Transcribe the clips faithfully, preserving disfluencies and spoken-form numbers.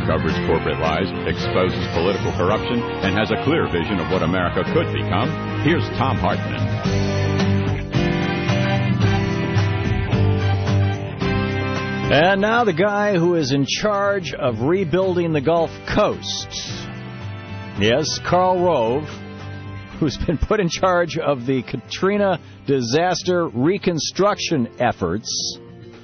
uncovers corporate lies, exposes political corruption, and has a clear vision of what America could become. Here's Thom Hartmann. And now the guy who is in charge of rebuilding the Gulf Coast. Yes, Karl Rove, who's been put in charge of the Katrina disaster reconstruction efforts.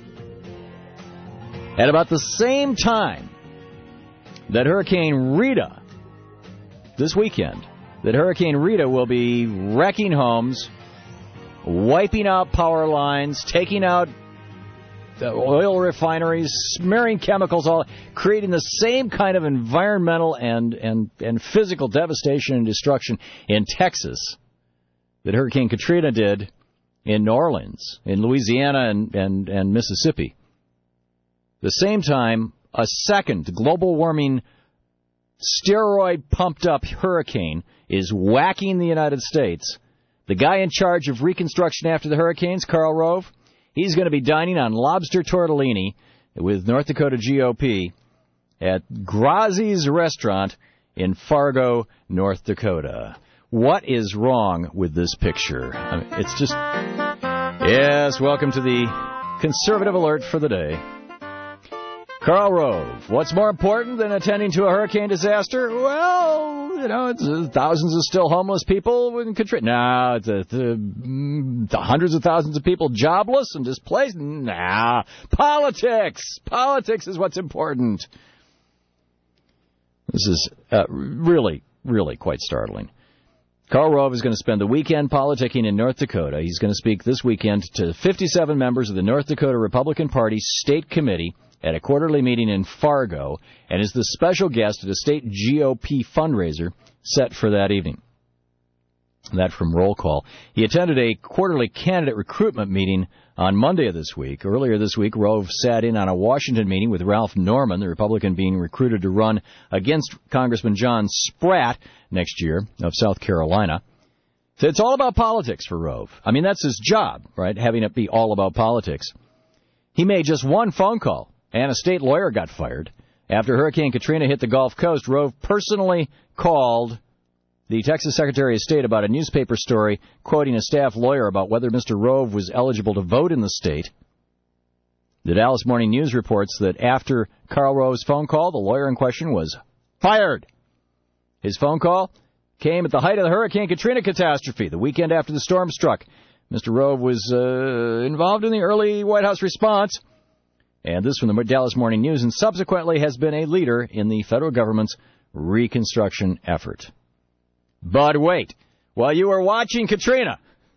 At about the same time that Hurricane Rita, this weekend, that Hurricane Rita will be wrecking homes, wiping out power lines, taking out the oil refineries, smearing chemicals, all creating the same kind of environmental and, and, and physical devastation and destruction in Texas that Hurricane Katrina did in New Orleans, in Louisiana, and, and, and Mississippi. The same time, a second global warming steroid-pumped-up hurricane is whacking the United States. The guy in charge of reconstruction after the hurricanes, Karl Rove, he's going to be dining on lobster tortellini with North Dakota G O P at Grazi's Restaurant in Fargo, North Dakota. What is wrong with this picture? I mean, it's just... Yes, welcome to the Conservative Alert for the day. Karl Rove, what's more important than attending to a hurricane disaster? Well, you know, it's uh, thousands of still homeless people in Katrina. No, it's uh, the, the hundreds of thousands of people jobless and displaced. Nah, politics. Politics is what's important. This is uh, really, really quite startling. Karl Rove is going to spend the weekend politicking in North Dakota. He's going to speak this weekend to fifty-seven members of the North Dakota Republican Party State Committee at a quarterly meeting in Fargo, and is the special guest at a state G O P fundraiser set for that evening. That from Roll Call. He attended a quarterly candidate recruitment meeting on Monday of this week. Earlier this week, Rove sat in on a Washington meeting with Ralph Norman, the Republican being recruited to run against Congressman John Spratt next year of South Carolina. So it's all about politics for Rove. I mean, that's his job, right, having it be all about politics. He made just one phone call, and a state lawyer got fired. After Hurricane Katrina hit the Gulf Coast, Rove personally called the Texas Secretary of State about a newspaper story quoting a staff lawyer about whether Mister Rove was eligible to vote in the state. The Dallas Morning News reports that after Karl Rove's phone call, the lawyer in question was fired. His phone call came at the height of the Hurricane Katrina catastrophe, the weekend after the storm struck. Mister Rove was uh, involved in the early White House response. And this from the Dallas Morning News, and subsequently has been a leader in the federal government's reconstruction effort. But wait, while you were watching Katrina,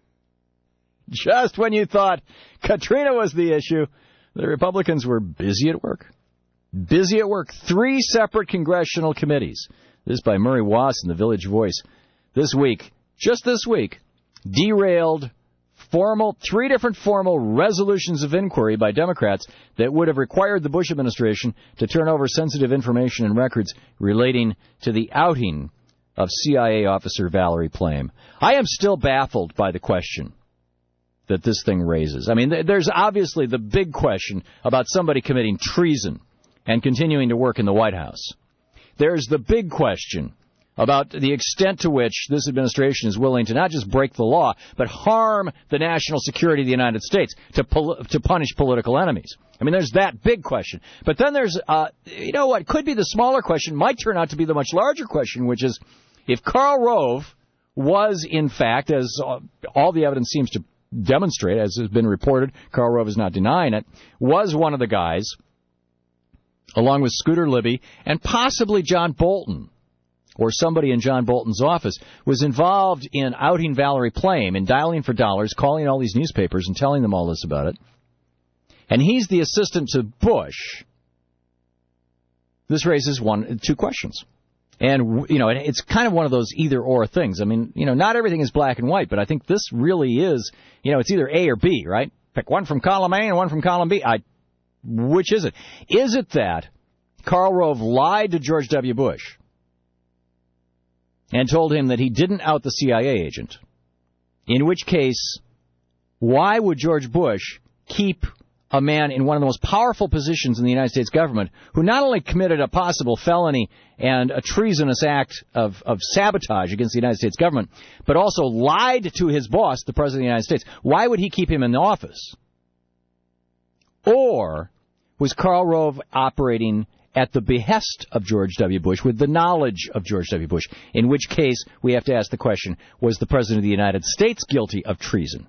just when you thought Katrina was the issue, the Republicans were busy at work. Busy at work. Three separate congressional committees. This by Murray Wass in the Village Voice. This week, just this week, derailed formal, three different formal resolutions of inquiry by Democrats that would have required the Bush administration to turn over sensitive information and records relating to the outing of C I A officer Valerie Plame. I am still baffled by the question that this thing raises. I mean, there's obviously the big question about somebody committing treason and continuing to work in the White House. There's the big question about the extent to which this administration is willing to not just break the law, but harm the national security of the United States to pol- to punish political enemies. I mean, there's that big question. But then there's, uh, you know what, could be the smaller question, might turn out to be the much larger question, which is if Karl Rove was, in fact, as uh, all the evidence seems to demonstrate, as has been reported, Karl Rove is not denying it, was one of the guys, along with Scooter Libby and possibly John Bolton, or somebody in John Bolton's office, was involved in outing Valerie Plame and dialing for dollars, calling all these newspapers and telling them all this about it. And he's the assistant to Bush. This raises one, two questions. And, you know, it's kind of one of those either-or things. I mean, you know, not everything is black and white, but I think this really is, you know, it's either A or B, right? Pick one from column A and one from column B. I, which is it? Is it that Karl Rove lied to George W. Bush and told him that he didn't out the C I A agent? In which case, why would George Bush keep a man in one of the most powerful positions in the United States government who not only committed a possible felony and a treasonous act of, of sabotage against the United States government, but also lied to his boss, the President of the United States. Why would he keep him in the office? Or was Karl Rove operating at the behest of George W. Bush, with the knowledge of George W. Bush, in which case we have to ask the question, was the President of the United States guilty of treason?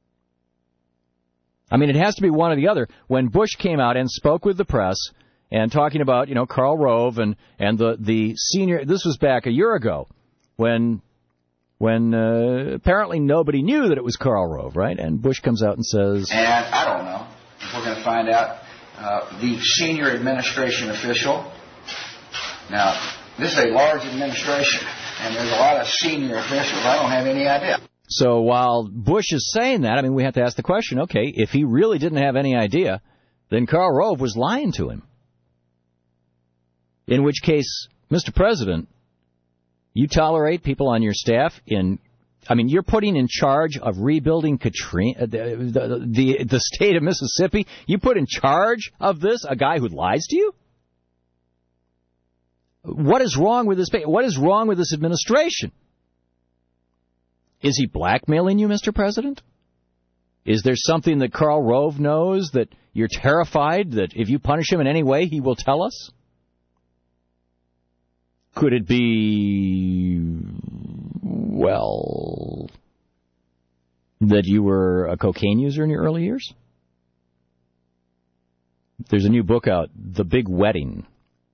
I mean, it has to be one or the other. When Bush came out and spoke with the press and talking about, you know, Karl Rove and, and the, the senior, this was back a year ago when when uh, apparently nobody knew that it was Karl Rove, right? And Bush comes out and says... And I don't know if we're going to find out uh, the senior administration official. Now, this is a large administration, and there's a lot of senior officials. I don't have any idea. So while Bush is saying that, I mean, we have to ask the question, okay, if he really didn't have any idea, then Karl Rove was lying to him. In which case, Mister President, you tolerate people on your staff in, I mean, you're putting in charge of rebuilding Katrina, the, the, the, the state of Mississippi. You put in charge of this a guy who lies to you? What is wrong with this? What is wrong with this administration? Is he blackmailing you, Mister President? Is there something that Karl Rove knows that you're terrified that if you punish him in any way, he will tell us? Could it be, well, that you were a cocaine user in your early years? There's a new book out, The Big Wedding,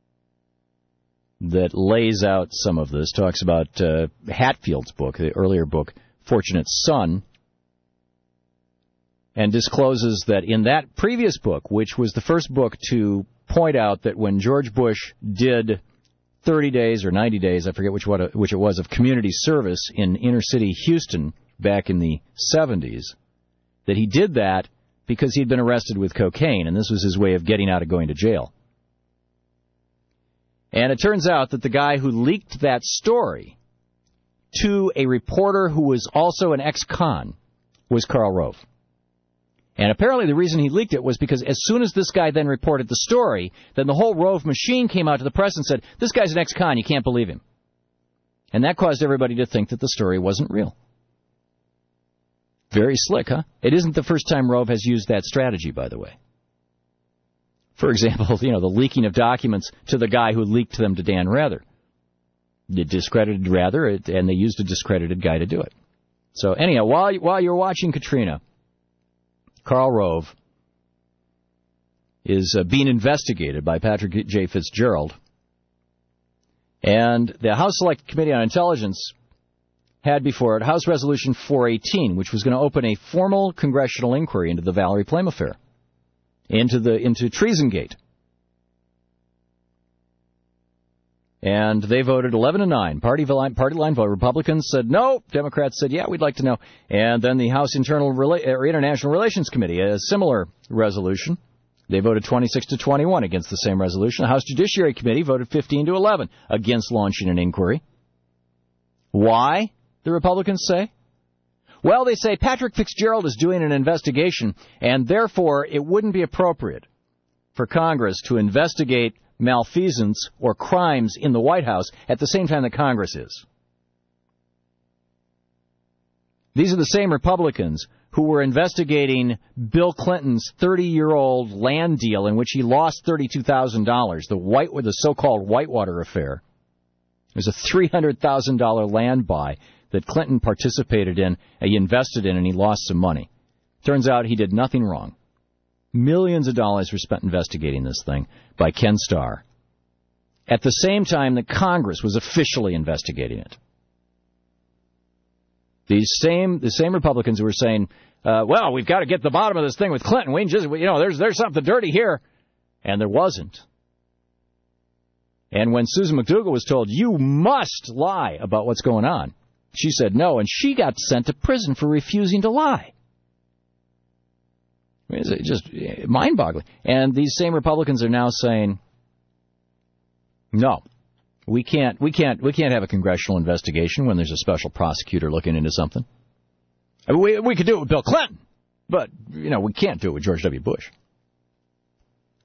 that lays out some of this, talks about uh, Hatfield's book, the earlier book, Fortunate Son, and discloses that in that previous book, which was the first book to point out that when George Bush did thirty days or ninety days, I forget which what which it was, of community service in inner-city Houston back in the seventies, that he did that because he'd been arrested with cocaine, and this was his way of getting out of going to jail. And it turns out that the guy who leaked that story to a reporter who was also an ex-con was Karl Rove. And apparently the reason he leaked it was because as soon as this guy then reported the story, then the whole Rove machine came out to the press and said, this guy's an ex-con, you can't believe him. And that caused everybody to think that the story wasn't real. Very slick, huh? It isn't the first time Rove has used that strategy, by the way. For example, you know, the leaking of documents to the guy who leaked them to Dan Rather. It discredited Rather, and they used a discredited guy to do it. So anyhow, while while you're watching Katrina, Karl Rove is uh, being investigated by Patrick J. Fitzgerald. And the House Select Committee on Intelligence had before it House Resolution four eighteen, which was going to open a formal congressional inquiry into the Valerie Plame affair, into the into Treasongate. And they voted eleven to nine. Party line, party line vote. Republicans said no. Democrats said, yeah, we'd like to know. And then the House Internal Rela- or International Relations Committee, a similar resolution. They voted twenty-six to twenty-one against the same resolution. The House Judiciary Committee voted fifteen to eleven against launching an inquiry. Why, the Republicans say? Well, they say Patrick Fitzgerald is doing an investigation, and therefore it wouldn't be appropriate for Congress to investigate malfeasance or crimes in the White House at the same time that Congress is. These are the same Republicans who were investigating Bill Clinton's thirty-year-old land deal in which he lost thirty-two thousand dollars, the white, the so-called Whitewater affair. It was a three hundred thousand dollars land buy that Clinton participated in, he invested in, and he lost some money. Turns out he did nothing wrong. Millions of dollars were spent investigating this thing by Ken Starr, at the same time that Congress was officially investigating it. These same the same Republicans who were saying, uh, well, we've got to get to the bottom of this thing with Clinton. We just, you know, there's there's something dirty here. And there wasn't. And when Susan McDougal was told, you must lie about what's going on, she said no, and she got sent to prison for refusing to lie. I mean, it's just mind-boggling. And these same Republicans are now saying, no, we can't, we can't, we can't have a congressional investigation when there's a special prosecutor looking into something. I mean, we we could do it with Bill Clinton, but you know we can't do it with George W. Bush.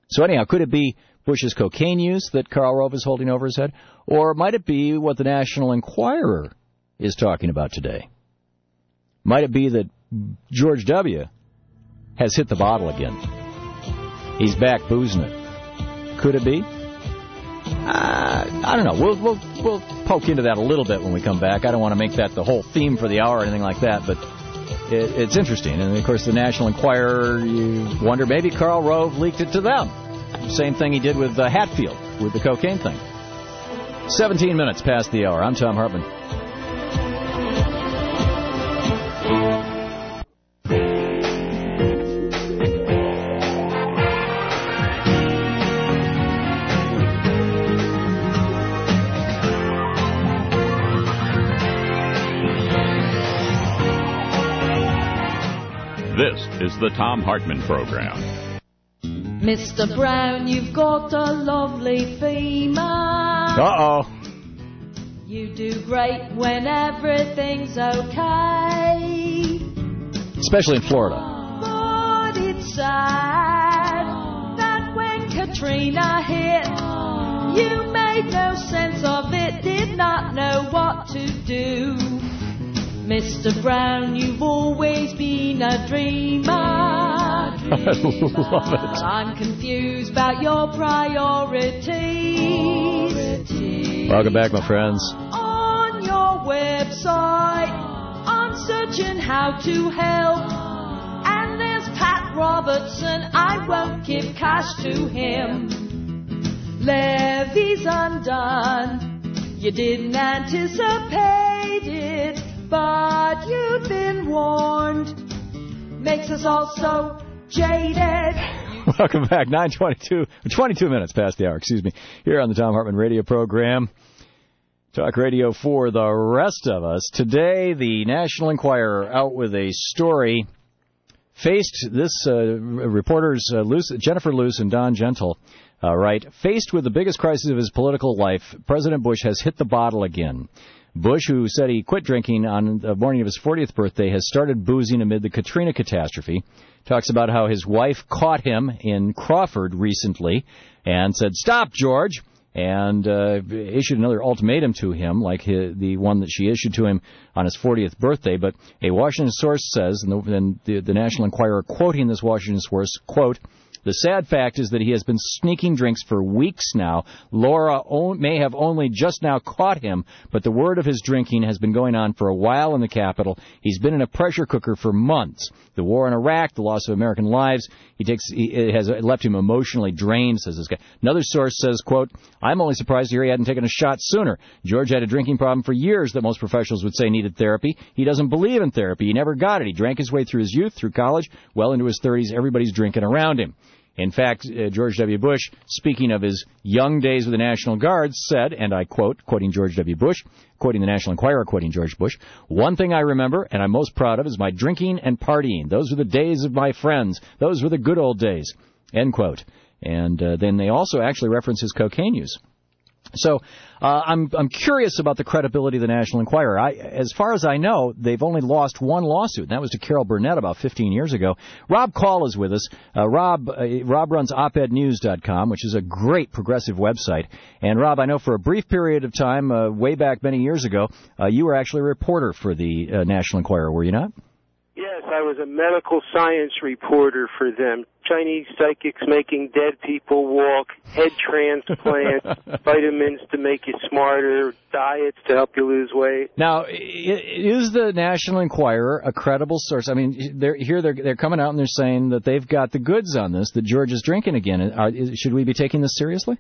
So anyhow, could it be Bush's cocaine use that Karl Rove is holding over his head? Or might it be what the National Enquirer is talking about today? Might it be that George W. has hit the bottle again? He's back boozing it. Could it be? Uh, I don't know. We'll, we'll we'll poke into that a little bit when we come back. I don't want to make that the whole theme for the hour or anything like that, but it, it's interesting. And, of course, the National Enquirer, you wonder, maybe Karl Rove leaked it to them. Same thing he did with uh, Hatfield, with the cocaine thing. seventeen minutes past the hour. I'm Tom Hartman. This is the Tom Hartman Program. Mister Brown, you've got a lovely female. Uh-oh. You do great when everything's okay. Especially in Florida. But it's sad that when Katrina hit, you made no sense of it, did not know what to do. Mister Brown, you've always been a dreamer. I love it. I'm confused about your priorities. Welcome back, my friends. On your website, I'm searching how to help. And there's Pat Robertson, I won't give cash to him. Levy's undone, you didn't anticipate it, but you've been warned. Makes us all so jaded. Welcome back. nine twenty-two, twenty-two minutes past the hour, excuse me, here on the Tom Hartman radio program. Talk radio for the rest of us. Today, the National Enquirer out with a story. Faced, this uh, reporters, uh, Luce, Jennifer Luce and Don Gentle, uh, write, faced with the biggest crisis of his political life, President Bush has hit the bottle again. Bush, who said he quit drinking on the morning of his fortieth birthday, has started boozing amid the Katrina catastrophe. Talks about how his wife caught him in Crawford recently and said, "Stop, George," and uh, issued another ultimatum to him, like his, the one that she issued to him on his fortieth birthday. But a Washington source says, and the, and the, the National Enquirer quoting this Washington source, quote, "The sad fact is that he has been sneaking drinks for weeks now. Laura o- may have only just now caught him, but the word of his drinking has been going on for a while in the Capitol. He's been in a pressure cooker for months. The war in Iraq, the loss of American lives, he takes he, it has left him emotionally drained," says this guy. Another source says, quote, "I'm only surprised to hear he hadn't taken a shot sooner. George had a drinking problem for years that most professionals would say needed therapy. He doesn't believe in therapy. He never got it. He drank his way through his youth, through college, well into his thirties. Everybody's drinking around him." In fact, uh, George W. Bush, speaking of his young days with the National Guard, said, and I quote, quoting George W. Bush, quoting the National Enquirer, quoting George Bush, "One thing I remember, and I'm most proud of, is my drinking and partying. Those were the days of my friends. Those were the good old days," end quote. And uh, then they also actually reference his cocaine use. So uh, I'm I'm curious about the credibility of the National Enquirer. I, as far as I know, they've only lost one lawsuit, and that was to Carol Burnett about fifteen years ago. Rob Call is with us. Uh, Rob uh, Rob runs op ed news dot com, which is a great progressive website. And, Rob, I know for a brief period of time, uh, way back many years ago, uh, you were actually a reporter for the uh, National Enquirer, were you not? Yes, I was a medical science reporter for them. Chinese psychics making dead people walk, head transplants, vitamins to make you smarter, diets to help you lose weight. Now, is the National Enquirer a credible source? I mean, they're, here they're, they're coming out and they're saying that they've got the goods on this, that George is drinking again. Are, should we be taking this seriously?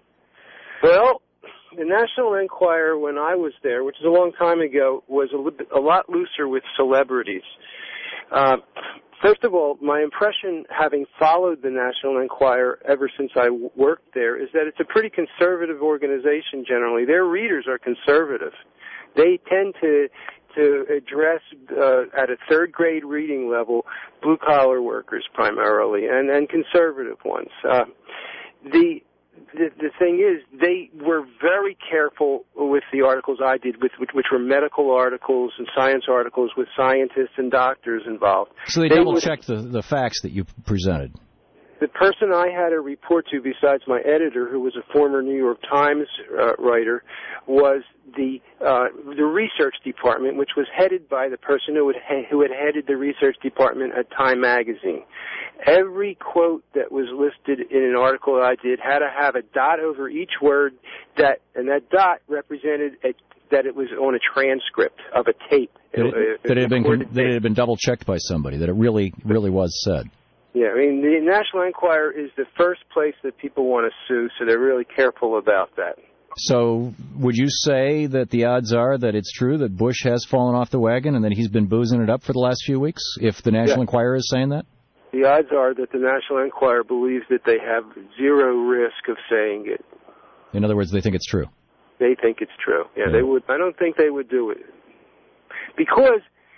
Well, the National Enquirer, when I was there, which is a long time ago, was a, li- a lot looser with celebrities. Uh, first of all, my impression, having followed the National Enquirer ever since I w- worked there, is that it's a pretty conservative organization generally. Their readers are conservative. They tend to to address uh, at a third grade reading level blue-collar workers primarily and, and conservative ones. Uh, the The, the thing is, they were very careful with the articles I did, with, which, which were medical articles and science articles with scientists and doctors involved. So they, they double-checked the, the facts that you presented. the person I had to report to, besides my editor, who was a former New York Times uh, writer, was the uh, the research department, which was headed by the person who had who had headed the research department at Time Magazine. Every quote that was listed in an article that I did had to have a dot over each word, that and that dot represented a, that it was on a transcript of a tape. That it, that it had been that it had been double checked by somebody, that it really really was said. Yeah, I mean, the National Enquirer is the first place that people want to sue, so they're really careful about that. So would you say that the odds are that it's true that Bush has fallen off the wagon and that he's been boozing it up for the last few weeks, if the National yeah. Enquirer is saying that? The odds are that the National Enquirer believes that they have zero risk of saying it. In other words, they think it's true. They think it's true. Yeah, yeah. they would. I don't think they would do it. Because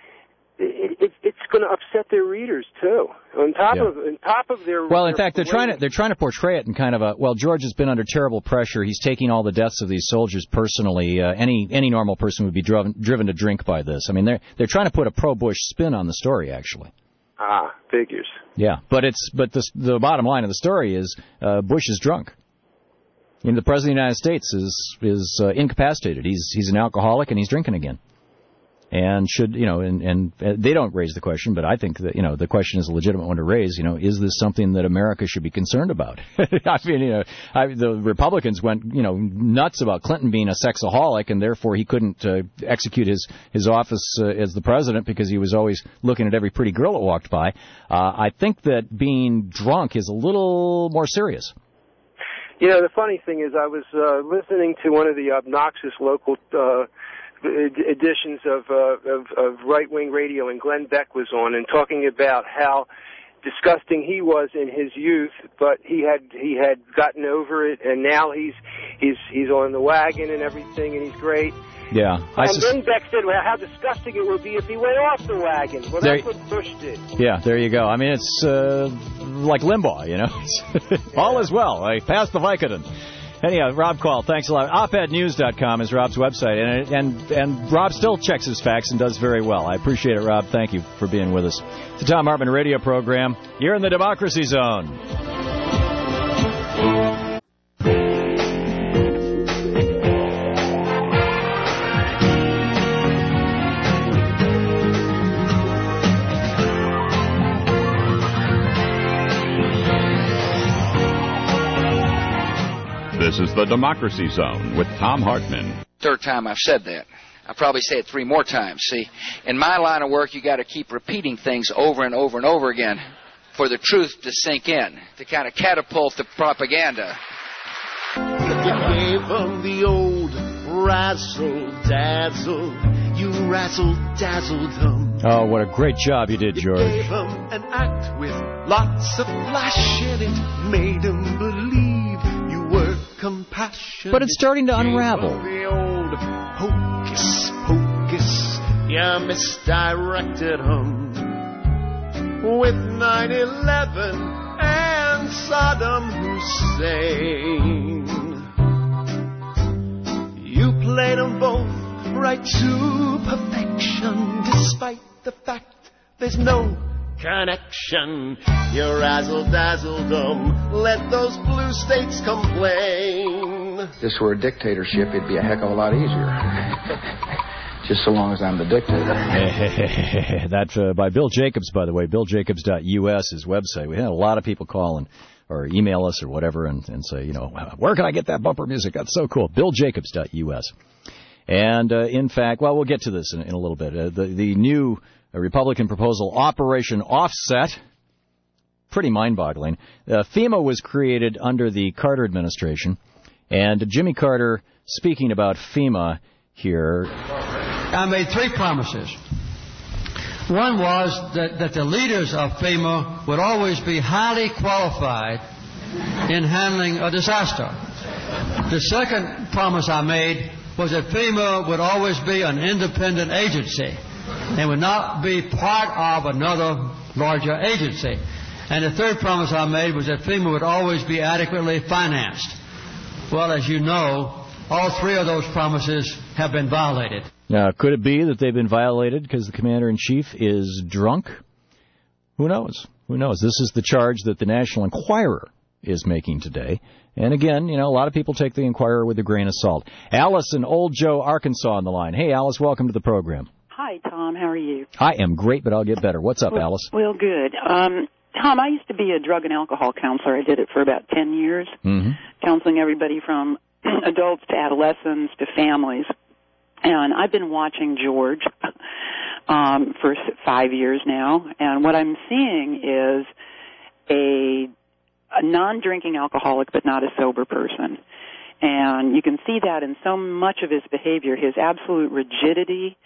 It, it, it's going to upset their readers too. On top yeah. of, on top of their. Well, in their fact, they're trying to they're trying to portray it in kind of a well. George has been under terrible pressure. He's taking all the deaths of these soldiers personally. Uh, any any normal person would be driven driven to drink by this. I mean, they're they're trying to put a pro-Bush spin on the story, actually. Ah, figures. Yeah, but it's but the the bottom line of the story is uh, Bush is drunk. I mean, the president of the United States is is uh, incapacitated. He's he's an alcoholic and he's drinking again. And should, you know, and, and they don't raise the question, but I think that, you know, the question is a legitimate one to raise. You know, is this something that America should be concerned about? I mean, you know, I, the Republicans went, you know, nuts about Clinton being a sexaholic, and therefore he couldn't uh, execute his, his office uh, as the president because he was always looking at every pretty girl that walked by. Uh, I think that being drunk is a little more serious. You know, the funny thing is I was uh, listening to one of the obnoxious local uh editions of, uh, of, of right-wing radio, and Glenn Beck was on and talking about how disgusting he was in his youth, but he had he had gotten over it, and now he's he's he's on the wagon and everything, and he's great. Yeah, I and sus- then Beck said, "Well, how disgusting it would be if he went off the wagon." Well, there, that's what Bush did. Yeah, there you go. I mean, it's uh, like Limbaugh, you know. All is well. I passed the Vicodin. Anyhow, Rob Call, thanks a lot. op ed news dot com is Rob's website, and and and Rob still checks his facts and does very well. I appreciate it, Rob. Thank you for being with us. It's the Thom Hartmann radio program. You're in the Democracy Zone. This is the Democracy Zone with Thom Hartmann. Third time I've said that. I'll probably say it three more times. See, in my line of work, you got to keep repeating things over and over and over again for the truth to sink in, to kind of catapult the propaganda. You gave them the old razzle-dazzle. You razzle-dazzled them. Oh, what a great job you did, George. You gave them an act with lots of flash in it. Made them believe you were compassionate. But it's starting to unravel. The old hocus pocus, you misdirected them with nine eleven and Saddam Hussein. You played them both right to perfection, despite the fact there's no connection. You razzle-dazzled them, let those blue states complain. If this were a dictatorship, it'd be a heck of a lot easier. Just so long as I'm the dictator. That's uh, by Bill Jacobs, by the way, bill jacobs dot U S, his website. We had a lot of people call and, or email us or whatever and, and say, you know, where can I get that bumper music? That's so cool. bill jacobs dot U S. And, uh, in fact, well, we'll get to this in, in a little bit. Uh, the, the new uh, Republican proposal, Operation Offset, pretty mind-boggling. Uh, FEMA was created under the Carter administration, and Jimmy Carter, speaking about FEMA here. I made three promises. One was that, that the leaders of FEMA would always be highly qualified in handling a disaster. The second promise I made was that FEMA would always be an independent agency and would not be part of another larger agency. And the third promise I made was that FEMA would always be adequately financed. Well, as you know, all three of those promises have been violated. Now, could it be that they've been violated because the commander-in-chief is drunk? Who knows? Who knows? This is the charge that the National Enquirer is making today. And again, you know, a lot of people take the Enquirer with a grain of salt. Alice in Old Joe, Arkansas on the line. Hey, Alice, welcome to the program. Hi, Tom. How are you? I am great, but I'll get better. What's up, well, Alice? Well, good. Um, Tom, I used to be a drug and alcohol counselor. I did it for about ten years, mm-hmm. counseling everybody from adults to adolescents to families. And I've been watching George um, for five years now, and what I'm seeing is a, a non-drinking alcoholic but not a sober person. And you can see that in so much of his behavior, his absolute rigidity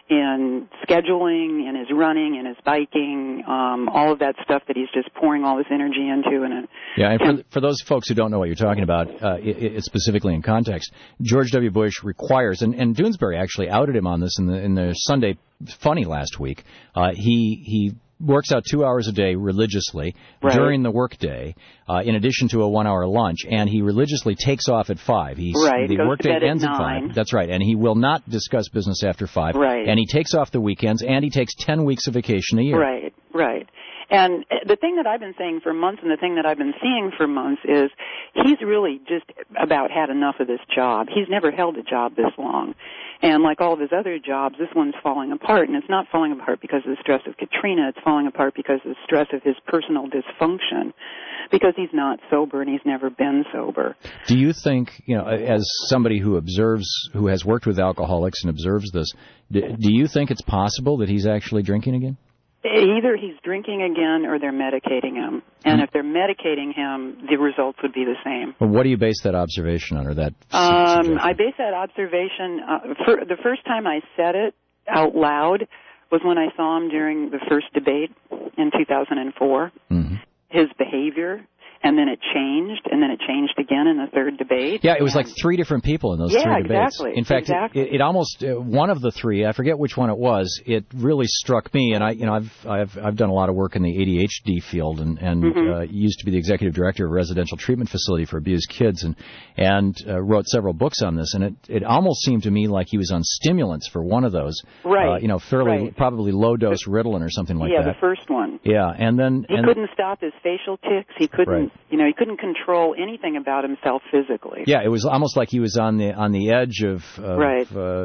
in scheduling, in his running, in his biking, um, all of that stuff that he's just pouring all this energy into. And yeah, and for, for those folks who don't know what you're talking about, uh, it, it specifically in context, George W. Bush requires, and, and Doonesbury actually outed him on this in the in the Sunday Funny last week. Uh, he he. works out two hours a day religiously right. during the workday, uh, in addition to a one-hour lunch, and he religiously takes off at five. He's, right. The Goes workday ends at, at five. That's right, and he will not discuss business after five. Right. And he takes off the weekends, and he takes ten weeks of vacation a year. Right, right. And the thing that I've been saying for months and the thing that I've been seeing for months is he's really just about had enough of this job. He's never held a job this long. And like all of his other jobs, this one's falling apart. And it's not falling apart because of the stress of Katrina. It's falling apart because of the stress of his personal dysfunction, because he's not sober and he's never been sober. Do you think, you know, as somebody who observes, who has worked with alcoholics and observes this, do you think it's possible that he's actually drinking again? Either he's drinking again or they're medicating him. And mm. if they're medicating him, the results would be the same. Well, what do you base that observation on, or that um, I base that observation, uh, for the first time I said it out loud was when I saw him during the first debate in two thousand four. Mm-hmm. His behavior, and then it changed, and then it changed again in the third debate. Yeah, it was like three different people in those yeah, three debates. Exactly. In fact, exactly. it, it almost uh, one of the three, I forget which one it was. It really struck me, and I, you know, I've I've I've done a lot of work in the A D H D field, and and mm-hmm. uh, used to be the executive director of a residential treatment facility for abused kids, and and uh, wrote several books on this. And it it almost seemed to me like he was on stimulants for one of those. Right. Uh, you know, fairly right. probably low dose Ritalin or something like yeah, that. Yeah, the first one. Yeah, and then he and couldn't stop his facial tics. He couldn't, right. you know, he couldn't control anything about himself physically. Yeah, it was almost like he was on the on the edge of of, right. uh,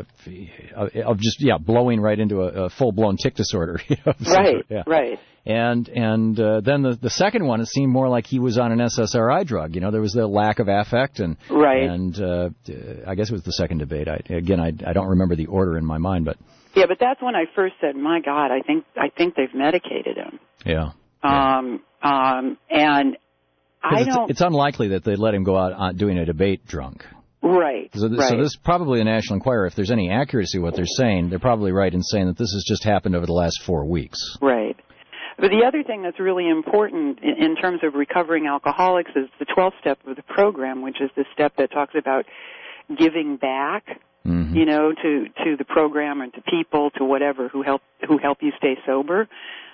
of just yeah blowing right into a, a full blown tic disorder. You know, right, yeah. right. And and uh, then the the second one, it seemed more like he was on an S S R I drug. You know, there was the lack of affect, and right. And uh, I guess it was the second debate. I, again, I I don't remember the order in my mind, but yeah, but that's when I first said, "My God, I think I think they've medicated him." Yeah. Um. yeah. Um. And I it's, don't. It's unlikely that they let him go out on doing a debate drunk. Right. So, th- right. so this is probably a National Enquirer. If there's any accuracy to what they're saying, they're probably right in saying that this has just happened over the last four weeks. Right. But the other thing that's really important in, in terms of recovering alcoholics is the twelfth step of the program, which is the step that talks about giving back, mm-hmm. you know, to, to the program and to people, to whatever, who help who help you stay sober.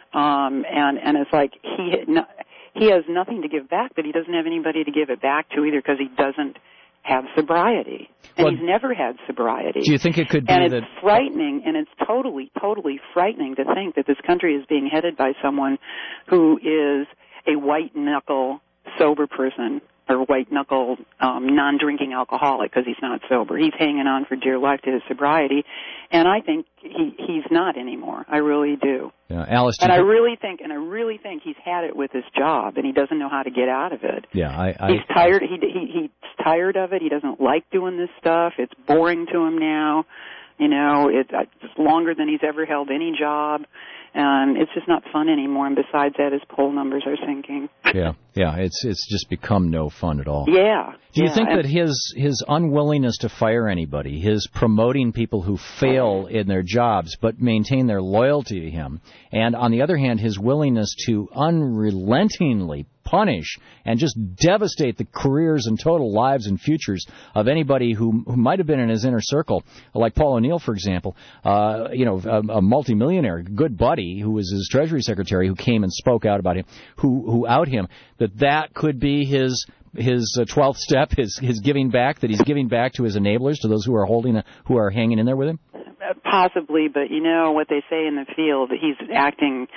Um, and, and it's like he no, he has nothing to give back, but he doesn't have anybody to give it back to either because he doesn't have sobriety. And well, he's never had sobriety. Do you think it could be and that... it's frightening, and it's totally, totally frightening to think that this country is being headed by someone who is a white-knuckle sober person, or white-knuckle um, non-drinking alcoholic because he's not sober. He's hanging on for dear life to his sobriety, and I think he, he's not anymore. I really do. Yeah, Alice, do and you I think... really think, and I really think he's had it with his job, and he doesn't know how to get out of it. Yeah, I... I... He's tired. He, he he's tired of it. He doesn't like doing this stuff. It's boring to him now. You know, it's, it's longer than he's ever held any job. Um, it's just not fun anymore, and besides that, his poll numbers are sinking. yeah, yeah, it's it's just become no fun at all. Yeah. Do you yeah. think and, that his his unwillingness to fire anybody, his promoting people who fail in their jobs but maintain their loyalty to him, and on the other hand, his willingness to unrelentingly punish and just devastate the careers and total lives and futures of anybody who who might have been in his inner circle, like Paul O'Neill, for example, uh, you know, a, a multimillionaire, good buddy who was his Treasury Secretary, who came and spoke out about him, who who out him, that that could be his his uh, twelfth step, his his giving back, that he's giving back to his enablers, to those who are holding, a, who are hanging in there with him? Possibly, but you know what they say in the field, he's acting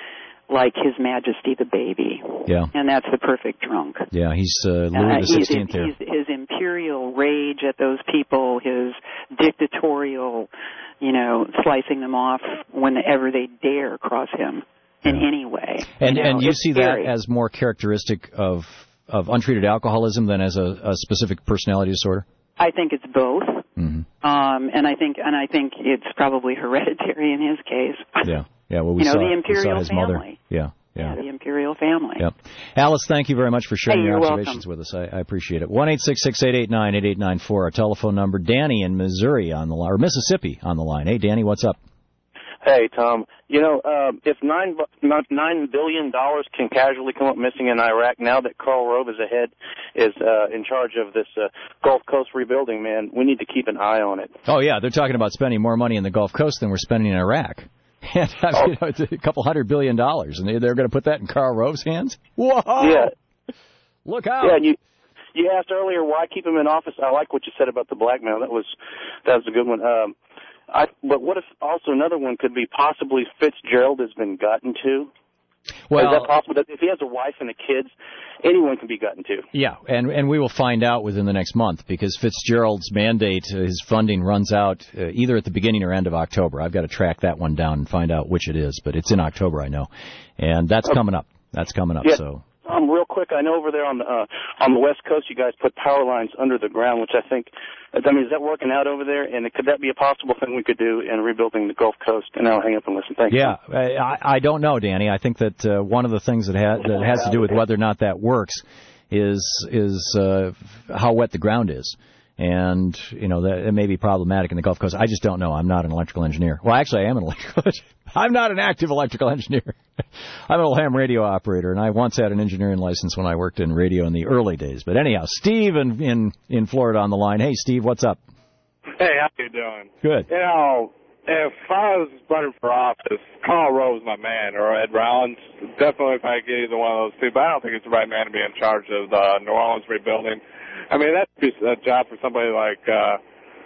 like His Majesty the baby. Yeah. And that's the perfect drunk. Yeah, he's uh, Louis uh, the Sixteenth here. His, his imperial rage at those people, his dictatorial, you know, slicing them off whenever they dare cross him in yeah. any way. And you know, and you see scary. that as more characteristic of of untreated alcoholism than as a, a specific personality disorder? I think it's both. Mm-hmm. Um, and I think and I think it's probably hereditary in his case. Yeah. Yeah, well, we you know, saw, the imperial we saw his family. mother. Yeah, yeah. Yeah, the imperial family. Yep. Alice, thank you very much for sharing hey, your you're observations welcome. with us. I, I appreciate it. one eight six six, eight eight nine, eight eight nine four, our telephone number. Danny in Missouri on the line, or Mississippi on the line. Hey, Danny, what's up? Hey, Tom. You know, um, if nine nine billion dollars can casually come up missing in Iraq, now that Karl Rove is ahead, is uh, in charge of this uh, Gulf Coast rebuilding, man, we need to keep an eye on it. Oh yeah, they're talking about spending more money in the Gulf Coast than we're spending in Iraq. And I mean, oh. you know, it's a couple hundred billion dollars, and they're going to put that in Karl Rove's hands. Whoa! Yeah. Look out! Yeah, and you you asked earlier why keep him in office. I like what you said about the blackmail. That was that was a good one. Um, I, but what if also another one could be possibly Fitzgerald has been gotten to? Well, is that possible? That if he has a wife and a kids, anyone can be gotten to. Yeah, and and we will find out within the next month because Fitzgerald's mandate, uh, his funding runs out uh, either at the beginning or end of October. I've got to track that one down and find out which it is, but it's in October, I know, and that's okay. coming up. That's coming up. Yeah. So. Um, real quick, I know over there on the uh, on the West Coast, you guys put power lines under the ground, which I think, I mean, is that working out over there? And could that be a possible thing we could do in rebuilding the Gulf Coast? And I'll hang up and listen. Thank you. Yeah, I, I don't know, Danny. I think that uh, one of the things that, ha- that has to do with whether or not that works is is uh, how wet the ground is. And, you know, that it may be problematic in the Gulf Coast. I just don't know. I'm not an electrical engineer. Well, actually, I am an electrical engineer. I'm not an active electrical engineer. I'm an old ham radio operator, and I once had an engineering license when I worked in radio in the early days. But anyhow, Steve in, in, in Florida on the line. Hey, Steve, what's up? Hey, how you doing? Good. You know, if I was running for office, Karl Rove's my man, or Ed Rollins. Definitely if I get either one of those two. But I don't think it's the right man to be in charge of the New Orleans rebuilding. I mean, that'd be a job for somebody like, uh,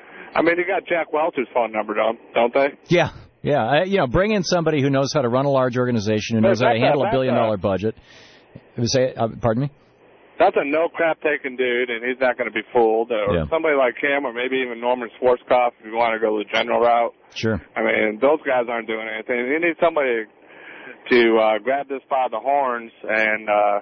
I mean, you got Jack Welch's phone number, don't, don't they? Yeah, yeah. I, you know, bring in somebody who knows how to run a large organization, who knows how to handle a billion-dollar budget. Say, uh, pardon me? That's a no-crap-taking dude, and he's not going to be fooled. Or yeah. somebody like him, or maybe even Norman Schwarzkopf, if you want to go the general route. Sure. I mean, those guys aren't doing anything. You need somebody to uh, grab this by the horns and uh,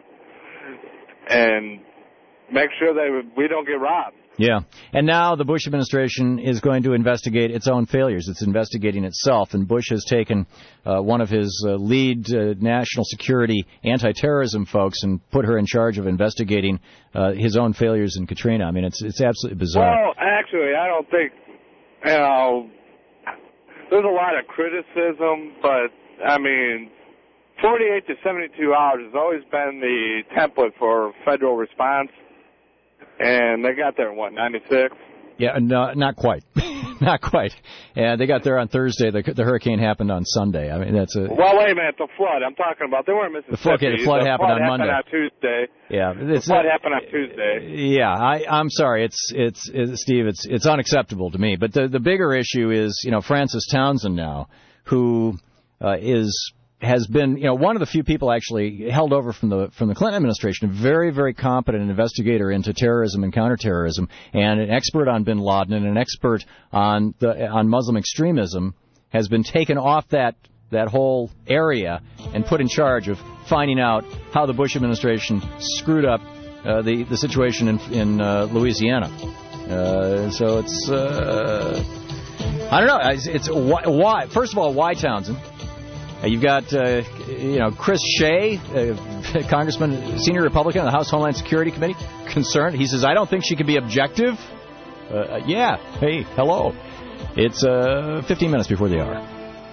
and make sure that we don't get robbed. Yeah. And now the Bush administration is going to investigate its own failures. It's investigating itself. And Bush has taken uh, one of his uh, lead uh, national security anti-terrorism folks and put her in charge of investigating uh, his own failures in Katrina. I mean, it's it's absolutely bizarre. Well, actually, I don't think, you know, there's a lot of criticism, but, I mean, forty-eight to seventy-two hours has always been the template for federal response. And they got there in, what, ninety-six? Yeah, no, not quite. Not quite. And they got there on Thursday. The, the hurricane happened on Sunday. I mean, that's a... Well, wait a minute. The flood. I'm talking about... They weren't Mississippi. The flood, okay, the flood the happened flood on happened Monday. on Tuesday. Yeah. The flood not, happened on Tuesday. Yeah, I, I'm sorry. It's, it's, it's, Steve, it's, it's unacceptable to me. But the, the bigger issue is, you know, Francis Townsend now, who uh, is... has been, you know, one of the few people actually held over from the from the Clinton administration, a very, very competent investigator into terrorism and counterterrorism, and an expert on bin Laden and an expert on the on Muslim extremism, has been taken off that that whole area and put in charge of finding out how the Bush administration screwed up uh, the the situation in in uh, Louisiana. Uh, so it's uh, I don't know. It's, it's why, why first of all why Townsend. Uh, you've got, uh, you know, Chris Shea, uh, Congressman, senior Republican on the House Homeland Security Committee, concerned. He says, I don't think she can be objective. Uh, yeah. Hey, hello. It's uh, fifteen minutes before the hour.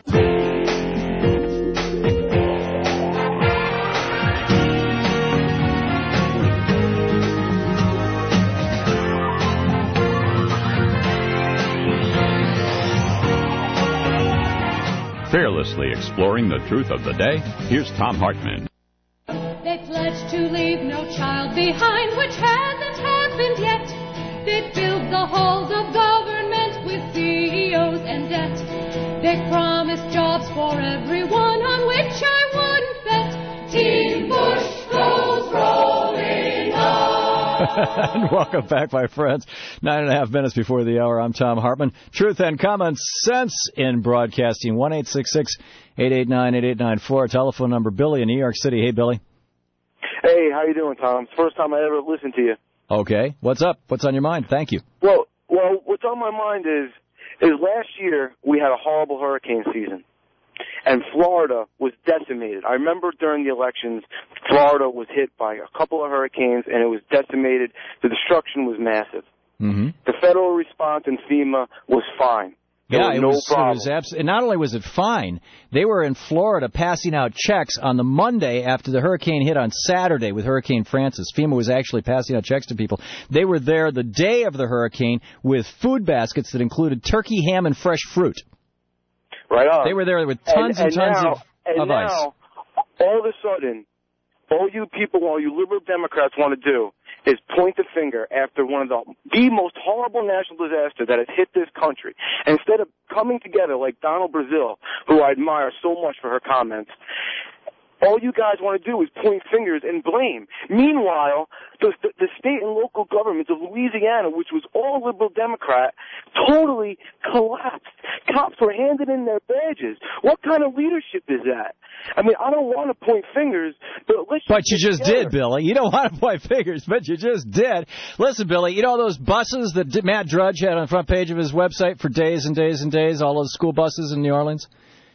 Fearlessly exploring the truth of the day, here's Tom Hartman. They pledged to leave no child behind, which hasn't happened yet. They filled the halls of government with C E Os and debt. They promised jobs for everyone, on which I wouldn't bet. And welcome back, my friends. Nine and a half minutes before the hour. I'm Tom Hartman. Truth and common sense in broadcasting. one eight six six, eight eight nine, eight eight nine four. Telephone number Billy in New York City. Hey, Billy. Hey, how you doing, Tom? It's the first time I ever listened to you. Okay. What's up? What's on your mind? Thank you. Well, well, what's on my mind is, is last year we had a horrible hurricane season. And Florida was decimated. I remember during the elections, Florida was hit by a couple of hurricanes, and it was decimated. The destruction was massive. Mm-hmm. The federal response in FEMA was fine. There yeah, was it no was, problem. It was abs- not only was it fine, they were in Florida passing out checks on the Monday after the hurricane hit on Saturday with Hurricane Francis. FEMA was actually passing out checks to people. They were there the day of the hurricane with food baskets that included turkey, ham, and fresh fruit. Right on. They were there with tons and, and, and tons now, of, and of now, ice. all of a sudden, all you people, all you liberal Democrats want to do is point the finger after one of the, the most horrible national disaster that has hit this country. And instead of coming together like Donald Brazil, who I admire so much for her comments, all you guys want to do is point fingers and blame. Meanwhile, the, the, the state and local governments of Louisiana, which was all liberal Democrat, totally collapsed. Cops were handed in their badges. What kind of leadership is that? I mean, I don't want to point fingers, but let's But you just together. did, Billy. You don't want to point fingers, but you just did. Listen, Billy, you know those buses that Matt Drudge had on the front page of his website for days and days and days, all those school buses in New Orleans?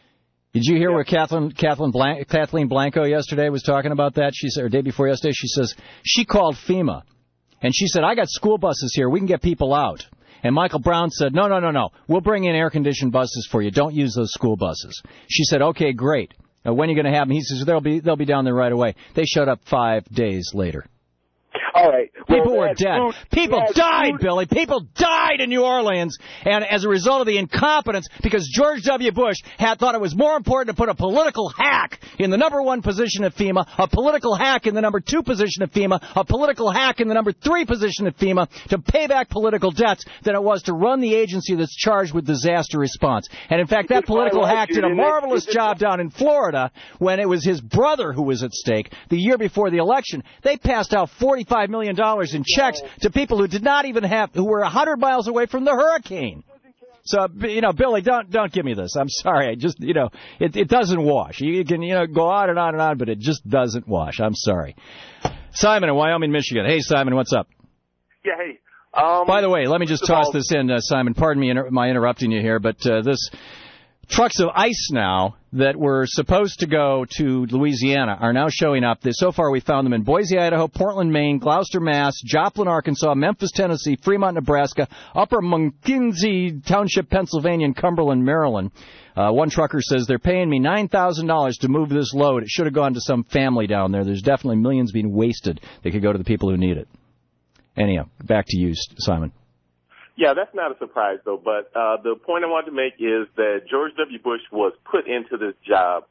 Did you hear yeah. where Kathleen Kathleen, Blank, Kathleen Blanco yesterday was talking about that? She said, or day before yesterday, she says she called FEMA, and she said, I got school buses here. We can get people out. And Michael Brown said, no, no, no, no. We'll bring in air-conditioned buses for you. Don't use those school buses. She said, okay, great. Now, when are you going to have them? He says, they'll be, they'll be down there right away. They showed up five days later. All right. People well, were dead. Food, People died, food. Billy. People died in New Orleans, and as a result of the incompetence, because George W. Bush had thought it was more important to put a political hack in the number one position at FEMA, a political hack in the number two position at FEMA, a political hack in the number three position at FEMA to pay back political debts than it was to run the agency that's charged with disaster response. And in fact, that political hack did a marvelous job down in Florida when it was his brother who was at stake the year before the election. They passed out forty-five million dollars in checks to people who did not even have, who were one hundred miles away from the hurricane. So, you know, Billy, don't don't give me this. I'm sorry. I just, you know, it, it doesn't wash. You can, you know, go on and on and on, but it just doesn't wash. I'm sorry. Simon in Wyoming, Michigan. Hey, Simon, what's up? Yeah, hey. Um, By the way, let me just toss all... this in, uh, Simon. Pardon me inter- my interrupting you here, but uh, this trucks of ice now that were supposed to go to Louisiana are now showing up. So far, we found them in Boise, Idaho, Portland, Maine, Gloucester, Mass, Joplin, Arkansas, Memphis, Tennessee, Fremont, Nebraska, Upper Munkinzie Township, Pennsylvania, and Cumberland, Maryland. Uh, one trucker says they're paying me nine thousand dollars to move this load. It should have gone to some family down there. There's definitely millions being wasted. They could go to the people who need it. Anyhow, back to you, Simon. Yeah, that's not a surprise, though. But uh, the point I want to make is that George W. Bush was put into this job,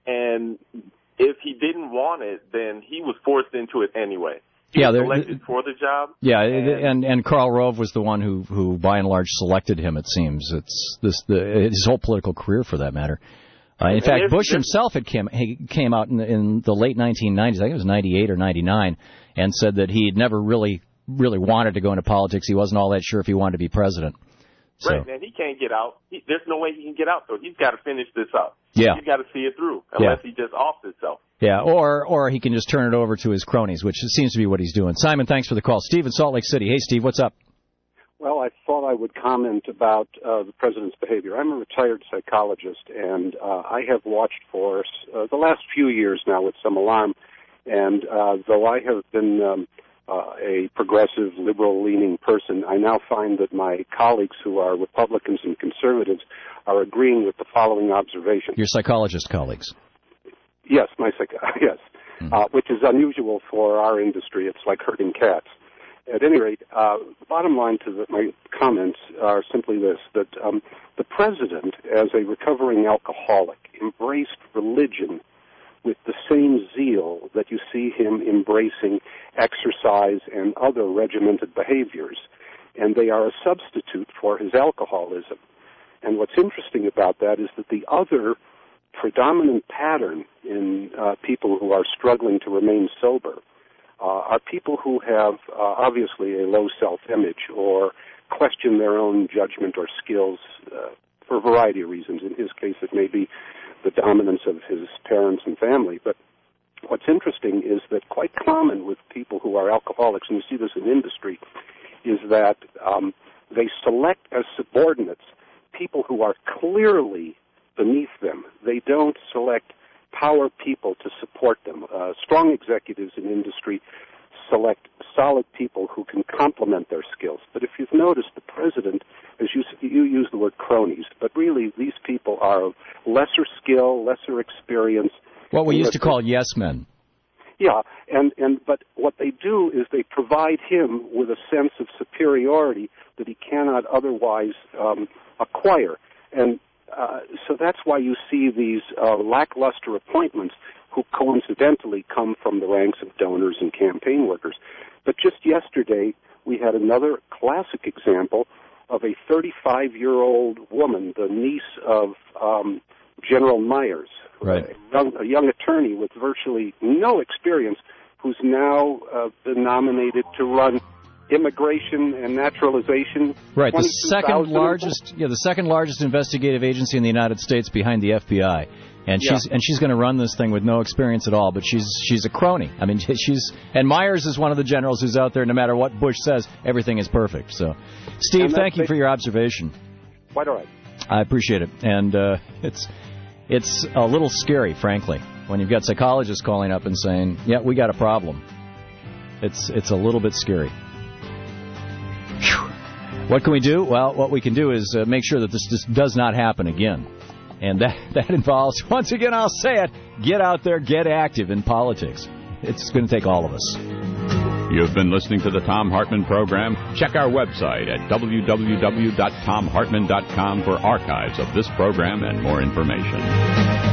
and if he didn't want it, then he was forced into it anyway. He yeah, was elected for the job. Yeah, and, and and Karl Rove was the one who, who, by and large, selected him. It seems it's this the his whole political career, for that matter. Uh, in fact, Bush himself had came he came out in, in the late nineteen nineties. I think it was ninety-eight or ninety-nine, and said that he'd never really. really wanted to go into politics. He wasn't all that sure if he wanted to be president. So. Right, and he can't get out. He, there's no way he can get out, so he's got to finish this up. Yeah. He's got to see it through, unless yeah. he just offs himself. Yeah, or or he can just turn it over to his cronies, which seems to be what he's doing. Simon, thanks for the call. Steve in Salt Lake City. Hey, Steve, what's up? Well, I thought I would comment about uh, the president's behavior. I'm a retired psychologist, and uh, I have watched for uh, the last few years now with some alarm. And uh, though I have been um, uh, a progressive, liberal-leaning person, I now find that my colleagues who are Republicans and conservatives are agreeing with the following observation. Your psychologist colleagues? Yes, my psych- yes, mm. uh, which is unusual for our industry. It's like herding cats. At any rate, uh, the bottom line to the, my comments are simply this, that um, the president, as a recovering alcoholic, embraced religion with the same zeal that you see him embracing exercise and other regimented behaviors, and they are a substitute for his alcoholism. And what's interesting about that is that the other predominant pattern in uh, people who are struggling to remain sober uh, are people who have uh, obviously a low self-image or question their own judgment or skills uh, for a variety of reasons. In his case, it may be the dominance of his parents and family. But what's interesting is that quite common with people who are alcoholics, and you see this in industry, is that um, they select as subordinates people who are clearly beneath them. They don't select power people to support them. Uh, strong executives in industry select solid people who can complement their skills. But if you've noticed, the president, as you, you use the word cronies, but really these people are of lesser skill, lesser experience. What we used to call yes men. Yeah, and, and but what they do is they provide him with a sense of superiority that he cannot otherwise um, acquire. And uh, so that's why you see these uh, lackluster appointments who coincidentally come from the ranks of donors and campaign workers. But just yesterday, we had another classic example of a thirty-five-year-old woman, the niece of um, General Myers, right. a, young, a young attorney with virtually no experience, who's now uh, been nominated to run immigration and naturalization. Right, the second largest, yeah, the second largest investigative agency in the United States behind the F B I. And she's yeah. and she's going to run this thing with no experience at all, but she's she's a crony. I mean, she's and Myers is one of the generals who's out there. No matter what Bush says, everything is perfect. So, Steve, thank you for your observation. Quite all right. I appreciate it, and uh, it's it's a little scary, frankly, when you've got psychologists calling up and saying, "Yeah, we got a problem." It's it's a little bit scary. Whew. What can we do? Well, what we can do is uh, make sure that this just does not happen again. And that, that involves, once again, I'll say it, get out there, get active in politics. It's going to take all of us. You've been listening to the Thom Hartmann Program. Check our website at w w w dot tom hartmann dot com for archives of this program and more information.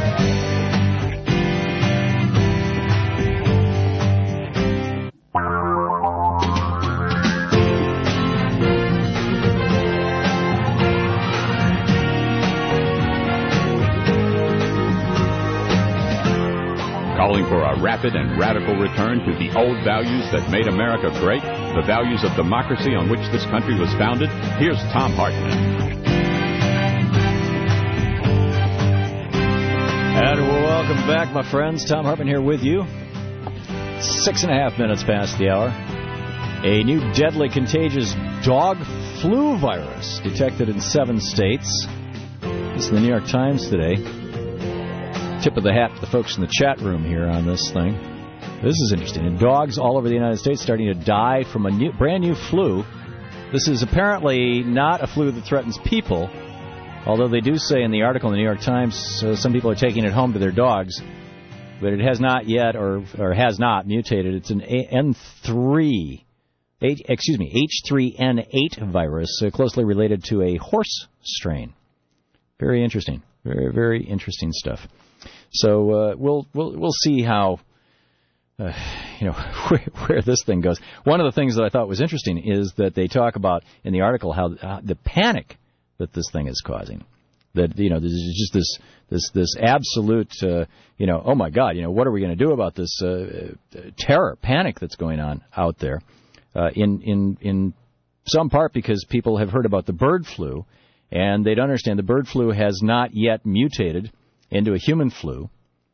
Calling for a rapid and radical return to the old values that made America great, the values of democracy on which this country was founded, here's Thom Hartmann. And welcome back, my friends. Thom Hartmann here with you. Six and a half minutes past the hour. A new deadly contagious dog flu virus detected in seven states. This is the New York Times today. Tip of the hat to the folks in the chat room here on this thing. This is interesting. And dogs all over the United States starting to die from a new, brand new flu. This is apparently not a flu that threatens people, although they do say in the article in the New York Times uh, some people are taking it home to their dogs, but it has not yet or or has not mutated. It's an N three, H, excuse me, H three N eight virus, uh, closely related to a horse strain. Very interesting. Very, very interesting stuff. So uh, we'll we'll we'll see how uh, you know where, where this thing goes. One of the things that I thought was interesting is that they talk about in the article how uh, the panic that this thing is causing. That you know there's just this this this absolute uh, you know oh my God, you know what are we going to do about this uh, terror panic that's going on out there uh, in in in some part because people have heard about the bird flu and they don't understand the bird flu has not yet mutated into a human flu,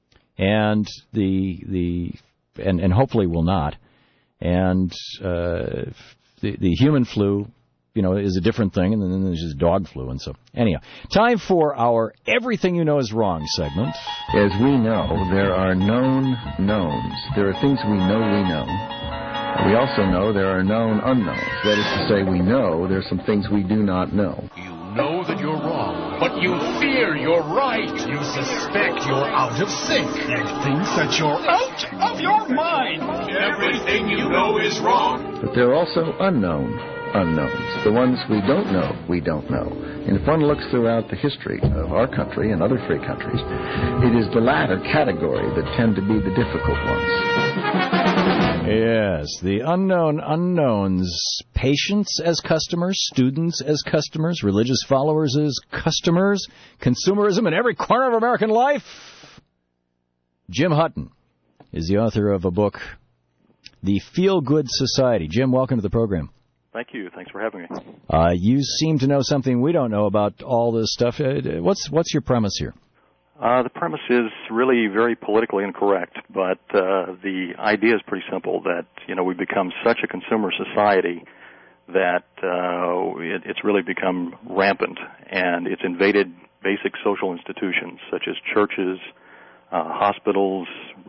and the the and, and hopefully will not. And uh, the the human flu, you know, is a different thing, and then there's just dog flu, and so anyhow, time for our Everything You Know Is Wrong segment. As we know, there are known knowns. There are things we know we know. We also know there are known unknowns. That is to say, we know there are some things we do not know. Know that you're wrong, but you fear you're right. You suspect you're out of sync. You think that you're out of your mind. Everything you know is wrong. But there are also unknown unknowns. The ones we don't know, we don't know. And if one looks throughout the history of our country and other free countries, it is the latter category that tend to be the difficult ones. Yes, the unknown unknowns. Patients as customers, students as customers, religious followers as customers, consumerism in every corner of American life. Jim Hutton is the author of a book the Feel Good Society. Jim, welcome to the program. Thank you. Thanks for having me. Uh, you seem to know something we don't know about all this stuff. Uh, what's what's your premise here? Uh, the premise is really very politically incorrect, but uh, the idea is pretty simple, that, you know, we've become such a consumer society that uh, it, it's really become rampant, and it's invaded basic social institutions such as churches, uh, hospitals,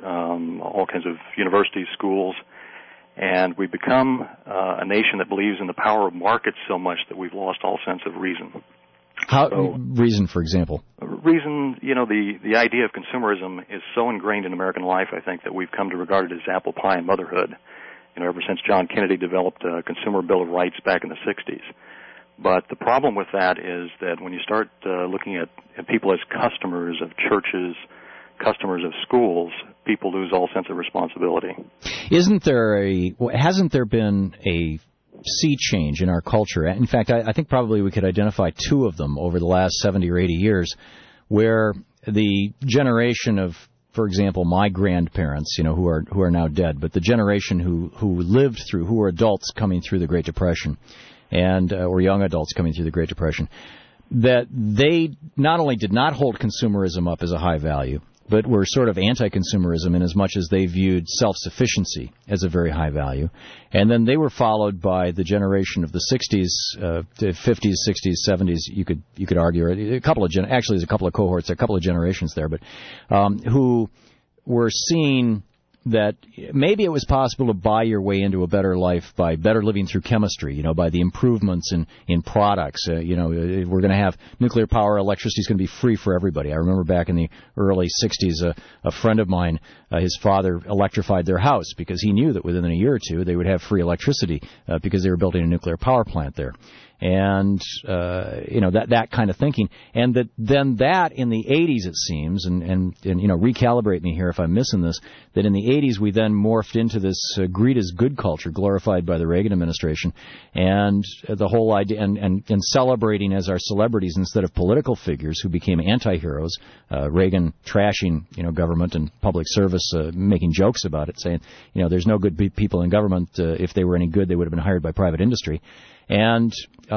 um, all kinds of universities, schools, and we've become uh, a nation that believes in the power of markets so much that we've lost all sense of reason. How so, reason, for example? Reason, you know, the, the idea of consumerism is so ingrained in American life, I think, that we've come to regard it as apple pie and motherhood, you know, ever since John Kennedy developed a Consumer Bill of Rights back in the sixties. But the problem with that is that when you start uh, looking at, at people as customers of churches, customers of schools, people lose all sense of responsibility. Isn't there a, hasn't there been a sea change in our culture? In fact, I, I think probably we could identify two of them over the last seventy or eighty years, where the generation of, for example, my grandparents, you know, who are who are now dead, but the generation who who lived through, who were adults coming through the Great Depression, and uh, or young adults coming through the Great Depression, that they not only did not hold consumerism up as a high value, but were sort of anti-consumerism in as much as they viewed self-sufficiency as a very high value. And then they were followed by the generation of the sixties, uh, fifties, sixties, seventies, you could you could argue, a couple of, gen- actually there's a couple of cohorts, a couple of generations there, but um, who were seeing that maybe it was possible to buy your way into a better life by better living through chemistry, you know, by the improvements in, in products. Uh, you know, we're going to have nuclear power, electricity is going to be free for everybody. I remember back in the early sixties, uh, a friend of mine, uh, his father electrified their house because he knew that within a year or two they would have free electricity uh, because they were building a nuclear power plant there. And, uh, you know, that, that kind of thinking. And that then that in the eighties, it seems, and, and, and, you know, recalibrate me here if I'm missing this, that in the eighties we then morphed into this uh, greed is good culture glorified by the Reagan administration, and uh, the whole idea, and, and, and celebrating as our celebrities instead of political figures who became anti-heroes, uh, Reagan trashing, you know, government and public service, uh, making jokes about it, saying, you know, there's no good people in government. Uh, if they were any good, they would have been hired by private industry. And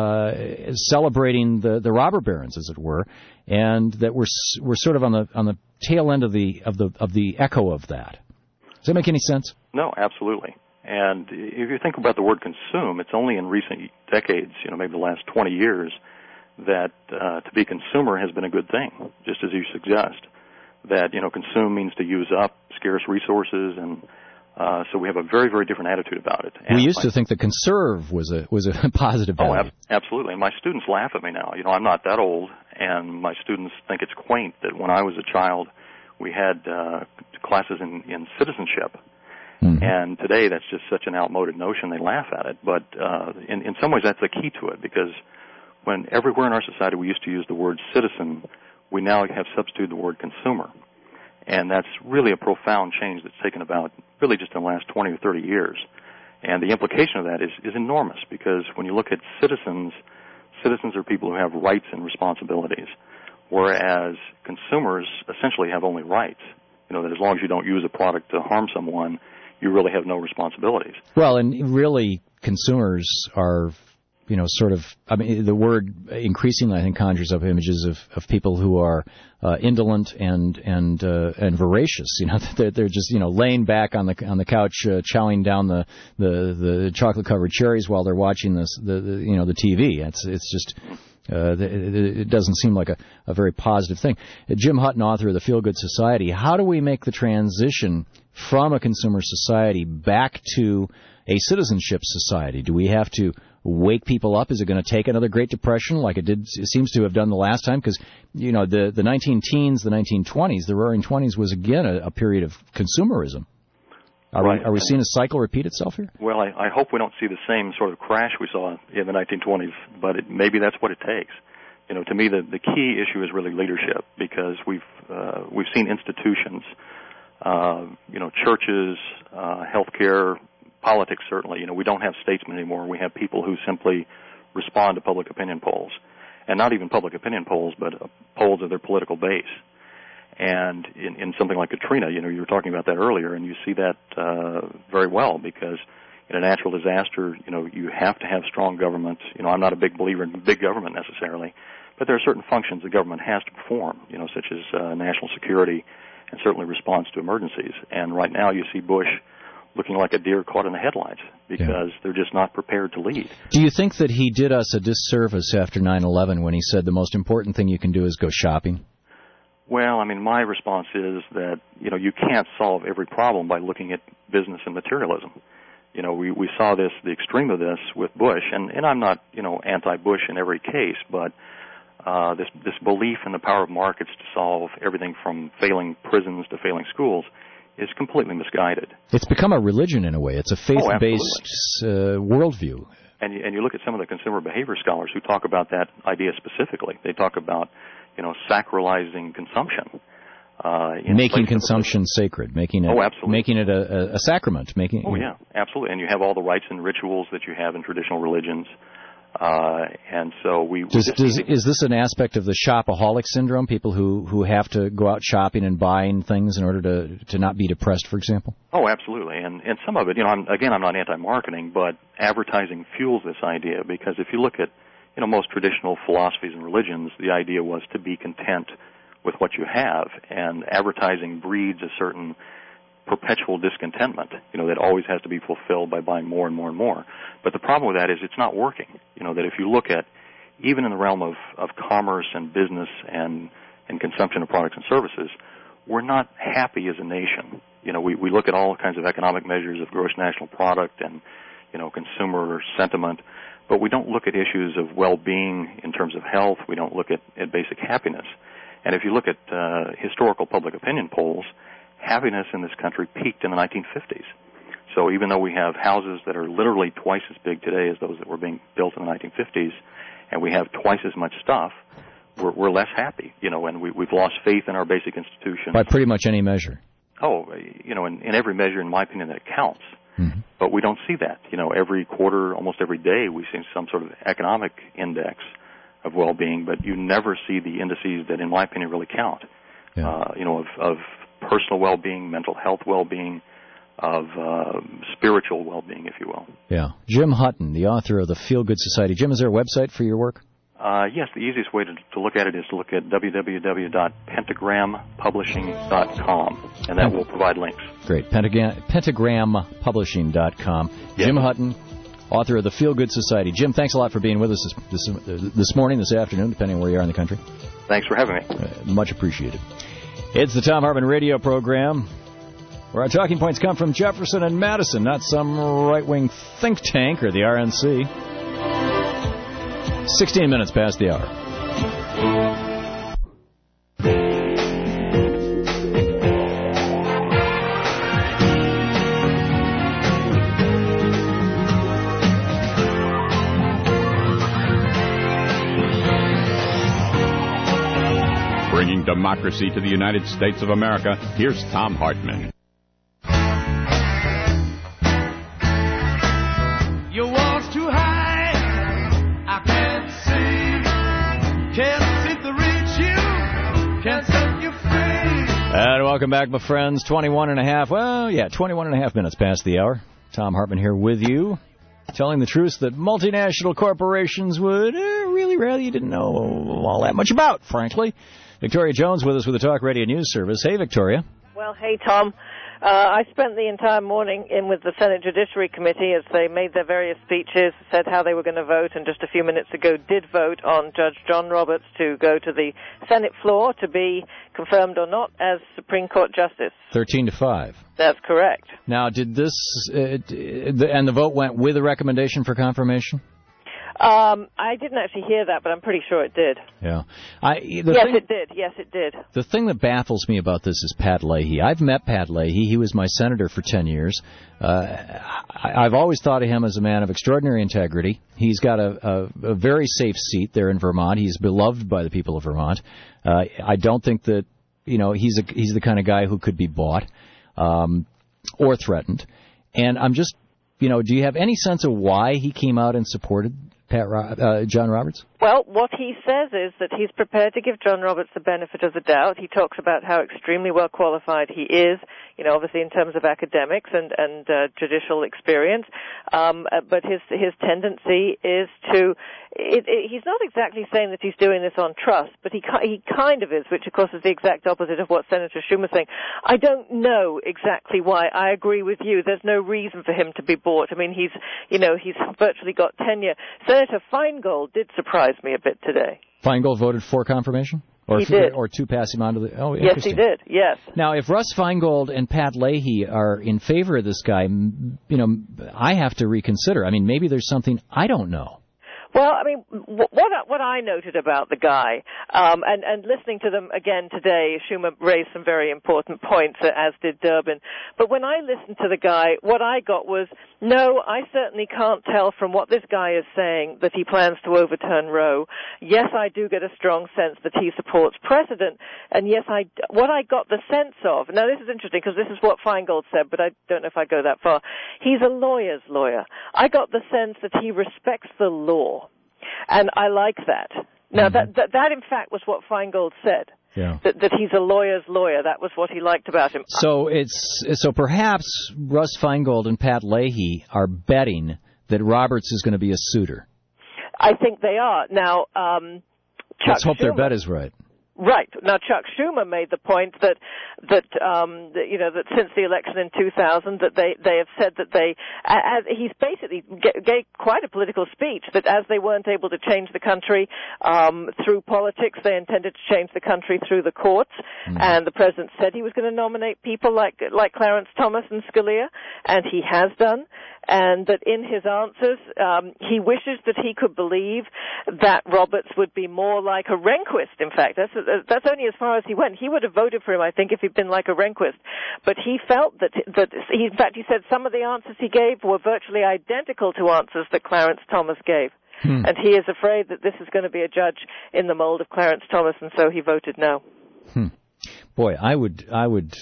uh, celebrating the, the robber barons, as it were, and that we're we're sort of on the on the tail end of the of the of the echo of that. Does that make any sense? No, absolutely. And if you think about the word consume, it's only in recent decades, you know, maybe the last twenty years, that uh, to be consumer has been a good thing, just as you suggest. That, you know, consume means to use up scarce resources, and Uh, so we have a very, very different attitude about it. And we used my, to think that conserve was a was a positive value. Oh, ab- absolutely. And my students laugh at me now. You know, I'm not that old, and my students think it's quaint that when I was a child, we had uh, classes in, in citizenship. Mm-hmm. And today, that's just such an outmoded notion. They laugh at it. But uh, in, in some ways, that's the key to it, because when everywhere in our society we used to use the word citizen, we now have substituted the word consumer. And that's really a profound change that's taken about really just in the last twenty or thirty years. And the implication of that is, is enormous, because when you look at citizens, citizens are people who have rights and responsibilities, whereas consumers essentially have only rights. You know, that as long as you don't use a product to harm someone, you really have no responsibilities. Well, and really consumers are, you know, sort of, I mean, the word increasingly, I think, conjures up images of, of people who are uh, indolent and and uh, and voracious. You know, they're, they're just, you know, laying back on the on the couch, uh, chowing down the, the, the chocolate covered cherries while they're watching this, the, the you know, the T V. It's it's just. Uh, it doesn't seem like a, a very positive thing. Uh, Jim Hutton, author of the Feel Good Society, how do we make the transition from a consumer society back to a citizenship society? Do we have to wake people up? Is it going to take another Great Depression like it did? It seems to have done the last time, because, you know, the, the nineteen teens, the nineteen twenties, the Roaring Twenties was again a, a period of consumerism. Are, right. we, are we seeing a cycle repeat itself here? Well, I, I hope we don't see the same sort of crash we saw in the nineteen twenties, but it, maybe that's what it takes. You know, to me, the, the key issue is really leadership, because we've uh, we've seen institutions, uh, you know, churches, uh, healthcare, politics. Certainly, you know, we don't have statesmen anymore. We have people who simply respond to public opinion polls, and not even public opinion polls, but uh, polls of their political base. And in, in something like Katrina, you know, you were talking about that earlier, and you see that uh, very well because in a natural disaster, you know, you have to have strong government. You know, I'm not a big believer in big government necessarily, but there are certain functions the government has to perform, you know, such as uh, national security and certainly response to emergencies. And right now you see Bush looking like a deer caught in the headlights because yeah. they're just not prepared to lead. Do you think that he did us a disservice after nine eleven when he said the most important thing you can do is go shopping? Well, I mean, my response is that, you know, you can't solve every problem by looking at business and materialism. You know, we, we saw this, the extreme of this with Bush, and, and I'm not, you know, anti-Bush in every case, but uh, this, this belief in the power of markets to solve everything from failing prisons to failing schools is completely misguided. It's become a religion in a way. It's a faith-based oh, uh, worldview. And you, and you look at some of the consumer behavior scholars who talk about that idea specifically. They talk about, you know, sacralizing consumption. Uh, making consumption sacred, making it, oh, absolutely. making it a, a, a sacrament. Making oh, yeah, absolutely. And you have all the rites and rituals that you have in traditional religions. Uh, and so we... Does, we does, is this an aspect of the shopaholic syndrome, people who, who have to go out shopping and buying things in order to, to not be depressed, for example? Oh, absolutely. And, and some of it, you know, I'm, again, I'm not anti-marketing, but advertising fuels this idea because if you look at, you know, most traditional philosophies and religions, the idea was to be content with what you have, and advertising breeds a certain perpetual discontentment, you know, that always has to be fulfilled by buying more and more and more. But the problem with that is it's not working. You know, that if you look at, even in the realm of, of commerce and business and, and consumption of products and services, we're not happy as a nation. You know, we, we look at all kinds of economic measures of gross national product and, you know, consumer sentiment, but we don't look at issues of well-being in terms of health. We don't look at, at basic happiness. And if you look at uh, historical public opinion polls, happiness in this country peaked in the nineteen fifties. So even though we have houses that are literally twice as big today as those that were being built in the nineteen fifties, and we have twice as much stuff, we're, we're less happy, you know, and we, we've lost faith in our basic institutions. By pretty much any measure. Oh, you know, in, in every measure, in my opinion, that counts. Mm-hmm. But we don't see that. You know, every quarter, almost every day, we see some sort of economic index of well-being, but you never see the indices that, in my opinion, really count. Yeah. Uh, you know, of, of personal well-being, mental health well-being, of uh, spiritual well-being, if you will. Yeah. Jim Hutton, the author of The Feel Good Society. Jim, is there a website for your work? Uh, yes, the easiest way to, to look at it is to look at w w w dot pentagram publishing dot com, and that will provide links. Great. Pentagram, pentagram publishing dot com. Yes. Jim Hutton, author of The Feel Good Society. Jim, thanks a lot for being with us this, this, this morning, this afternoon, depending on where you are in the country. Thanks for having me. Uh, much appreciated. It's the Thom Hartmann radio program, where our talking points come from Jefferson and Madison, not some right-wing think tank or the R N C. sixteen minutes past the hour. Bringing democracy to the United States of America, here's Thom Hartmann. Your wall's too high, I can't see, can't seem to reach you, can't set you free. And welcome back, my friends. twenty-one and a half, well, yeah, twenty-one and a half minutes past the hour. Thom Hartmann here with you, telling the truth that multinational corporations would uh, really rather you didn't know all that much about, frankly. Victoria Jones with us with the Talk Radio News Service. Hey, Victoria. Well, hey, Tom. Uh, I spent the entire morning in with the Senate Judiciary Committee as they made their various speeches, said how they were going to vote, and just a few minutes ago did vote on Judge John Roberts to go to the Senate floor to be confirmed or not as Supreme Court Justice. thirteen to five. That's correct. Now, did this, uh, and the vote went with a recommendation for confirmation? Um, I didn't actually hear that, but I'm pretty sure it did. Yeah. I, the yes, thing, it did. Yes, it did. The thing that baffles me about this is Pat Leahy. I've met Pat Leahy. He was my senator for ten years. Uh, I, I've always thought of him as a man of extraordinary integrity. He's got a, a, a very safe seat there in Vermont. He's beloved by the people of Vermont. Uh, I don't think that, you know, he's a, he's the kind of guy who could be bought um, or threatened. And I'm just, you know, do you have any sense of why he came out and supported Pat, uh, John Roberts? Well, what he says is that he's prepared to give John Roberts the benefit of the doubt. He talks about how extremely well qualified he is, you know, obviously in terms of academics and, and uh, judicial experience. Um, uh, but his his tendency is to, it, it, he's not exactly saying that he's doing this on trust, but he he kind of is, which of course is the exact opposite of what Senator Schumer's saying. I don't know exactly why. I agree with you. There's no reason for him to be bought. I mean, he's, you know, he's virtually got tenure. Senator Feingold did surprise me a bit today. Feingold voted for confirmation? Or he did. Or to pass him on to the... Oh, yes, he did, yes. Now, if Russ Feingold and Pat Leahy are in favor of this guy, you know, I have to reconsider. I mean, maybe there's something I don't know. Well, I mean, what what I noted about the guy, um, and, and listening to them again today, Schumer raised some very important points, as did Durbin. But when I listened to the guy, what I got was, no, I certainly can't tell from what this guy is saying that he plans to overturn Roe. Yes, I do get a strong sense that he supports precedent. And yes, I, what I got the sense of, now this is interesting because this is what Feingold said, but I don't know if I go that far. He's a lawyer's lawyer. I got the sense that he respects the law. And I like that. Now, mm-hmm. that, that, that in fact was what Feingold said. Yeah. That, that he's a lawyer's lawyer. That was what he liked about him. So it's so perhaps Russ Feingold and Pat Leahy are betting that Roberts is going to be a suitor. I think they are. Now, um, Chuck Let's hope Schumer, their bet is right. Right. Now, Chuck Schumer made the point that, that, um, that, you know, that since the election in two thousand, that they, they have said that they, as he's basically gave quite a political speech that as they weren't able to change the country, um, through politics, they intended to change the country through the courts. Mm. And the president said he was going to nominate people like, like Clarence Thomas and Scalia, and he has done. And that in his answers, um, he wishes that he could believe that Roberts would be more like a Rehnquist. In fact, that's that's only as far as he went. He would have voted for him, I think, if he'd been like a Rehnquist. But he felt that that he, in fact, he said some of the answers he gave were virtually identical to answers that Clarence Thomas gave. Hmm. And he is afraid that this is going to be a judge in the mold of Clarence Thomas, and so he voted no. Hmm. Boy, I would, I would.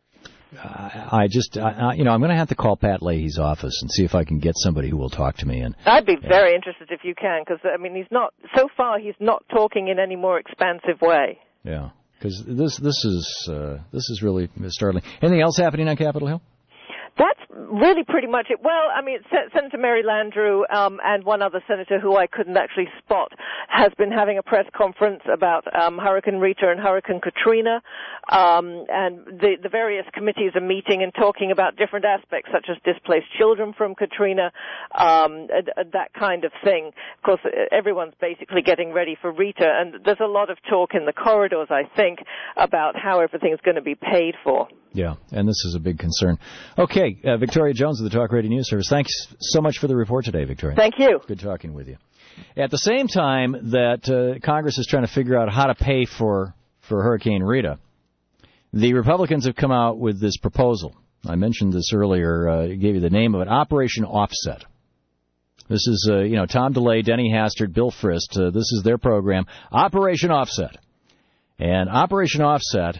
I just, I, you know, I'm going to have to call Pat Leahy's office and see if I can get somebody who will talk to me. And I'd be very yeah. interested if you can, because I mean, he's not. So far, he's not talking in any more expansive way. Yeah, because this, this is, uh, this is really startling. Anything else happening on Capitol Hill? That's really pretty much it. Well, I mean, Senator Mary Landrieu um, and one other senator who I couldn't actually spot has been having a press conference about um, Hurricane Rita and Hurricane Katrina, um, and the, the various committees are meeting and talking about different aspects, such as displaced children from Katrina, um, and, and that kind of thing. Of course, everyone's basically getting ready for Rita, and there's a lot of talk in the corridors, I think, about how everything's going to be paid for. Yeah, and this is a big concern. Okay, uh, Victoria Jones of the Talk Radio News Service. Thanks so much for the report today, Victoria. Thank you. Good talking with you. At the same time that uh, Congress is trying to figure out how to pay for, for Hurricane Rita, the Republicans have come out with this proposal. I mentioned this earlier, uh, gave you the name of it, Operation Offset. This is, uh, you know, Tom DeLay, Denny Hastert, Bill Frist. Uh, this is their program, Operation Offset. And Operation Offset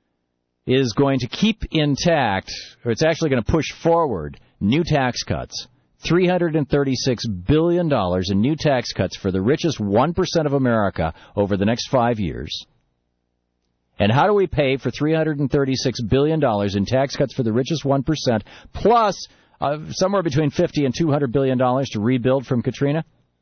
is going to keep intact, or it's actually going to push forward, new tax cuts. three hundred thirty-six billion dollars in new tax cuts for the richest one percent of America over the next five years. And how do we pay for three hundred thirty-six billion dollars in tax cuts for the richest one percent, plus uh, somewhere between fifty and two hundred billion dollars to rebuild from Katrina?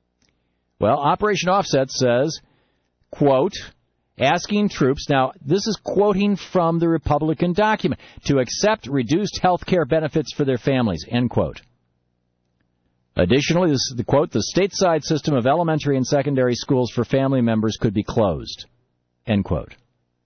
Well, Operation Offset says, quote, asking troops, now this is quoting from the Republican document, to accept reduced health care benefits for their families, end quote. Additionally, this is the quote, the stateside system of elementary and secondary schools for family members could be closed, end quote.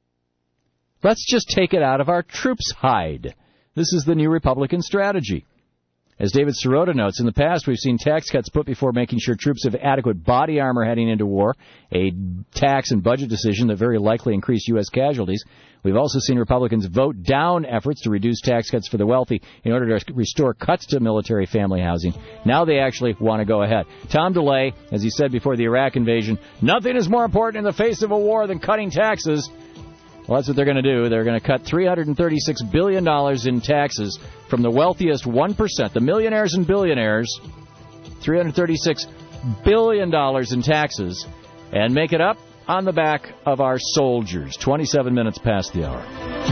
Let's just take it out of our troops' hide. This is the new Republican strategy. As David Sirota notes, in the past we've seen tax cuts put before making sure troops have adequate body armor heading into war, a tax and budget decision that very likely increased U S casualties. We've also seen Republicans vote down efforts to reduce tax cuts for the wealthy in order to restore cuts to military family housing. Now they actually want to go ahead. Tom DeLay, as he said before the Iraq invasion, nothing is more important in the face of a war than cutting taxes. Well, that's what they're going to do. They're going to cut three hundred thirty-six billion dollars in taxes from the wealthiest one percent, the millionaires and billionaires, three hundred thirty-six billion dollars in taxes and make it up on the back of our soldiers. twenty-seven minutes past the hour.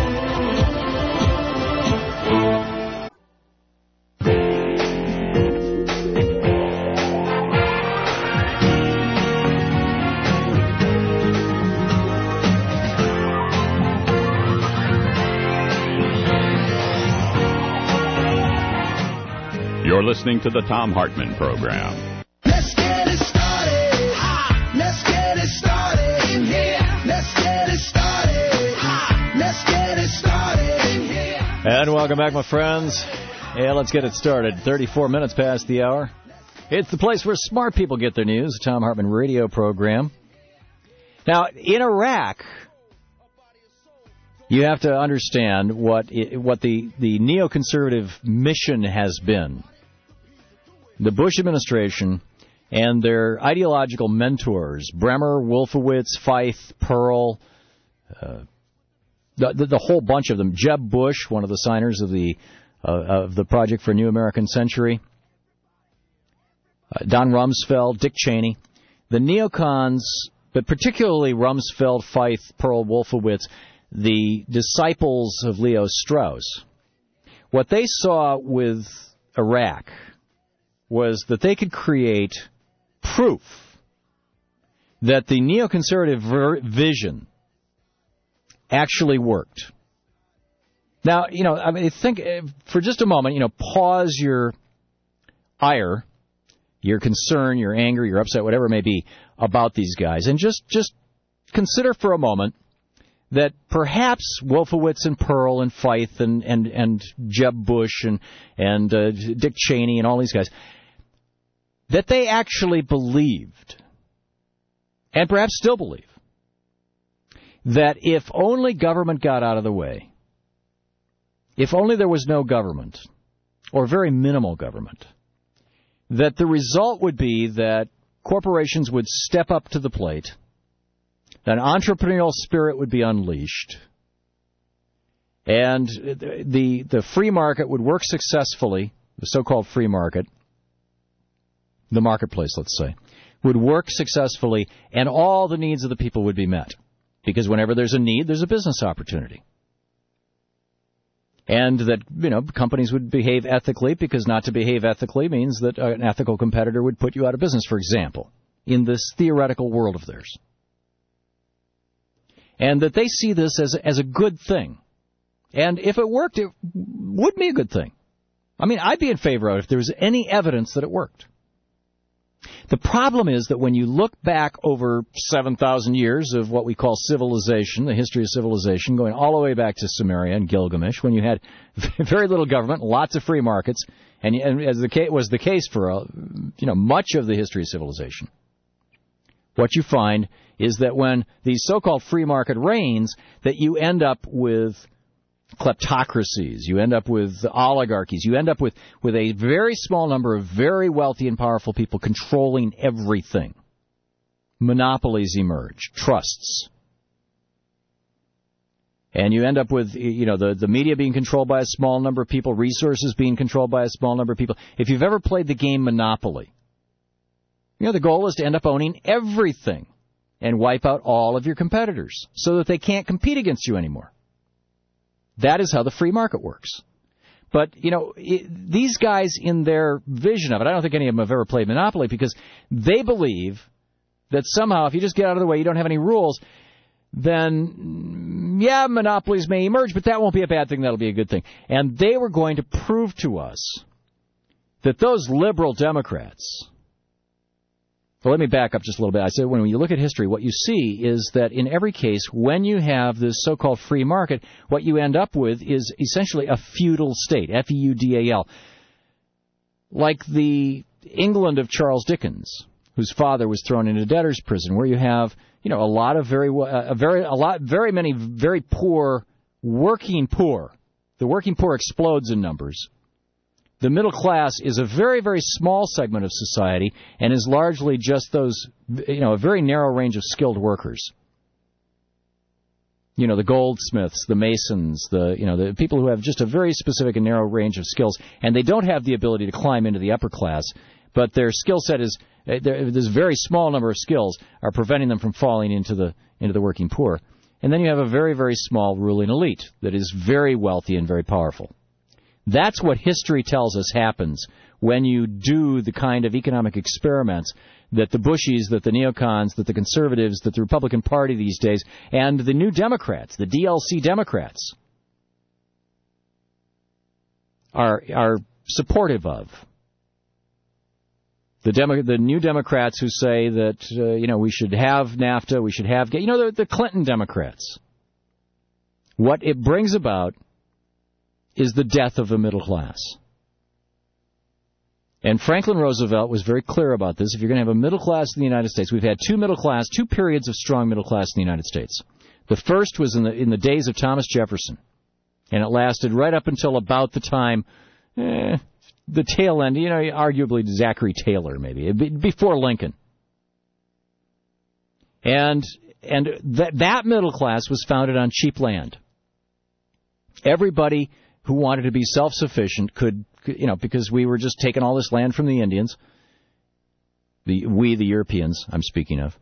You're listening to the Thom Hartmann Program. Let's get it started. Ha! Let's get it started in here. Let's get it started. Ha! Let's get it started in here. And welcome back, my friends. Yeah, let's get it started. thirty-four minutes past the hour. It's the place where smart people get their news, the Thom Hartmann radio program. Now, in Iraq, you have to understand what it, what the, the neoconservative mission has been. The Bush administration and their ideological mentors, Bremer, Wolfowitz, Feith, Pearl, uh, the, the, the whole bunch of them, Jeb Bush, one of the signers of the uh, of the Project for a New American Century, uh, Don Rumsfeld, Dick Cheney, the neocons, but particularly Rumsfeld, Feith, Pearl, Wolfowitz, the disciples of Leo Strauss. What they saw with Iraq was that they could create proof that the neoconservative ver- vision actually worked. Now, you know, I mean, think for just a moment, you know, pause your ire, your concern, your anger, your upset, whatever it may be, about these guys, and just, just consider for a moment that perhaps Wolfowitz and Pearl and Feith and, and, and Jeb Bush and, and uh, Dick Cheney and all these guys, that they actually believed, and perhaps still believe, that if only government got out of the way, if only there was no government, or very minimal government, that the result would be that corporations would step up to the plate, that entrepreneurial spirit would be unleashed, and the the free market would work successfully, the so-called free market, the marketplace, let's say, would work successfully, and all the needs of the people would be met. Because whenever there's a need, there's a business opportunity. And that, you know, companies would behave ethically, because not to behave ethically means that an ethical competitor would put you out of business, for example, in this theoretical world of theirs. And that they see this as, as a good thing. And if it worked, it would be a good thing. I mean, I'd be in favor of it if there was any evidence that it worked. The problem is that when you look back over seven thousand years of what we call civilization, the history of civilization, going all the way back to Sumeria and Gilgamesh, when you had very little government, lots of free markets, and, and as the case was the case for uh, you know much of the history of civilization, what you find is that when these so-called free market reigns, that you end up with kleptocracies, you end up with oligarchies, you end up with, with a very small number of very wealthy and powerful people controlling everything. Monopolies emerge, trusts. And you end up with, you know, the, the media being controlled by a small number of people, resources being controlled by a small number of people. If you've ever played the game Monopoly, you know, the goal is to end up owning everything and wipe out all of your competitors so that they can't compete against you anymore. That is how the free market works. But, you know, it, these guys in their vision of it, I don't think any of them have ever played Monopoly, because they believe that somehow if you just get out of the way, you don't have any rules, then, yeah, monopolies may emerge, but that won't be a bad thing. That'll be a good thing. And they were going to prove to us that those liberal Democrats... Well, let me back up just a little bit. I said when you look at history, what you see is that in every case, when you have this so-called free market, what you end up with is essentially a feudal state, F E U D A L. Like the England of Charles Dickens, whose father was thrown into debtor's prison, where you have, you know, a lot of very, uh, a very, a lot, very many very poor, working poor. The working poor explodes in numbers. The middle class is a very, very small segment of society and is largely just those, you know, a very narrow range of skilled workers. You know, the goldsmiths, the masons, the, you know, the people who have just a very specific and narrow range of skills, and they don't have the ability to climb into the upper class but their skill set is uh, there's a very small number of skills are preventing them from falling into the into the working poor. And then you have a very, very small ruling elite that is very wealthy and very powerful. That's what history tells us happens when you do the kind of economic experiments that the Bushies, that the neocons, that the conservatives, that the Republican Party these days, and the new Democrats, the D L C Democrats, are are supportive of. The, Demo- the new Democrats who say that, uh, you know, we should have NAFTA, we should have, you know, the, the Clinton Democrats. What it brings about is the death of the middle class. And Franklin Roosevelt was very clear about this. If you're going to have a middle class in the United States, we've had two middle class, two periods of strong middle class in the United States. The first was in the in the days of Thomas Jefferson, and it lasted right up until about the time, eh, the tail end, you know, arguably Zachary Taylor, maybe, before Lincoln. And and that that middle class was founded on cheap land. Everybody who wanted to be self-sufficient could, you know, because we were just taking all this land from the Indians, the we, the Europeans, I'm speaking of.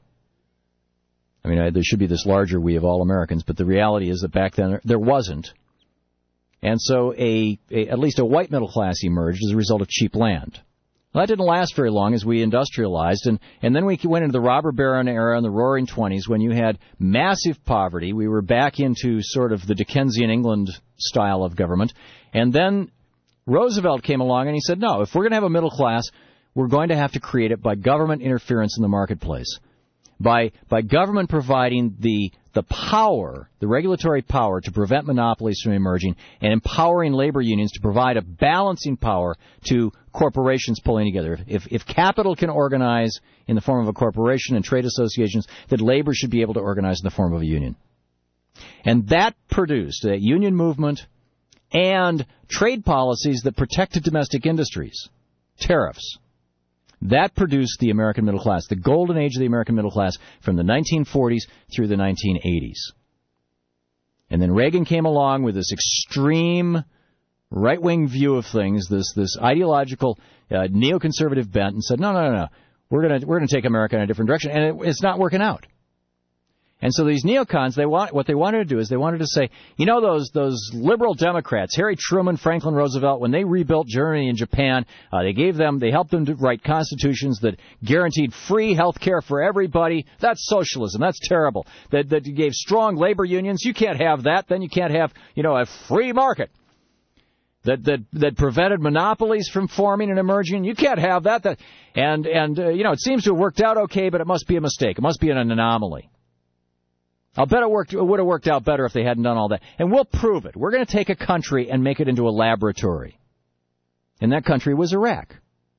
I mean, I, there should be this larger we of all Americans, but the reality is that back then there wasn't. And so a, a at least a white middle class emerged as a result of cheap land. Well, that didn't last very long as we industrialized, and, and then we went into the robber baron era in the roaring twenties when you had massive poverty. We were back into sort of the Dickensian England style of government. And then Roosevelt came along and he said, no, if we're going to have a middle class, we're going to have to create it by government interference in the marketplace. By by government providing the the power, the regulatory power to prevent monopolies from emerging, and empowering labor unions to provide a balancing power to corporations pulling together. If if capital can organize in the form of a corporation and trade associations, then labor should be able to organize in the form of a union. And that produced a union movement and trade policies that protected domestic industries, tariffs. That produced the American middle class, the golden age of the American middle class from the nineteen forties through the nineteen eighties. And then Reagan came along with this extreme right-wing view of things, this this ideological uh, neoconservative bent, and said, no, no, no, no, we're going to we're going to take America in a different direction, and it, it's not working out. And so these neocons, they want what they wanted to do is they wanted to say, you know, those those liberal Democrats, Harry Truman, Franklin Roosevelt, when they rebuilt Germany and Japan, uh, they gave them, they helped them to write constitutions that guaranteed free health care for everybody. That's socialism. That's terrible. That that gave strong labor unions. You can't have that. Then you can't have, you know, a free market. That that that prevented monopolies from forming and emerging. You can't have that. That and and uh, you know, it seems to have worked out okay, but it must be a mistake. It must be an anomaly. I'll bet it, worked, it would have worked out better if they hadn't done all that. And we'll prove it. We're going to take a country and make it into a laboratory. And that country was Iraq.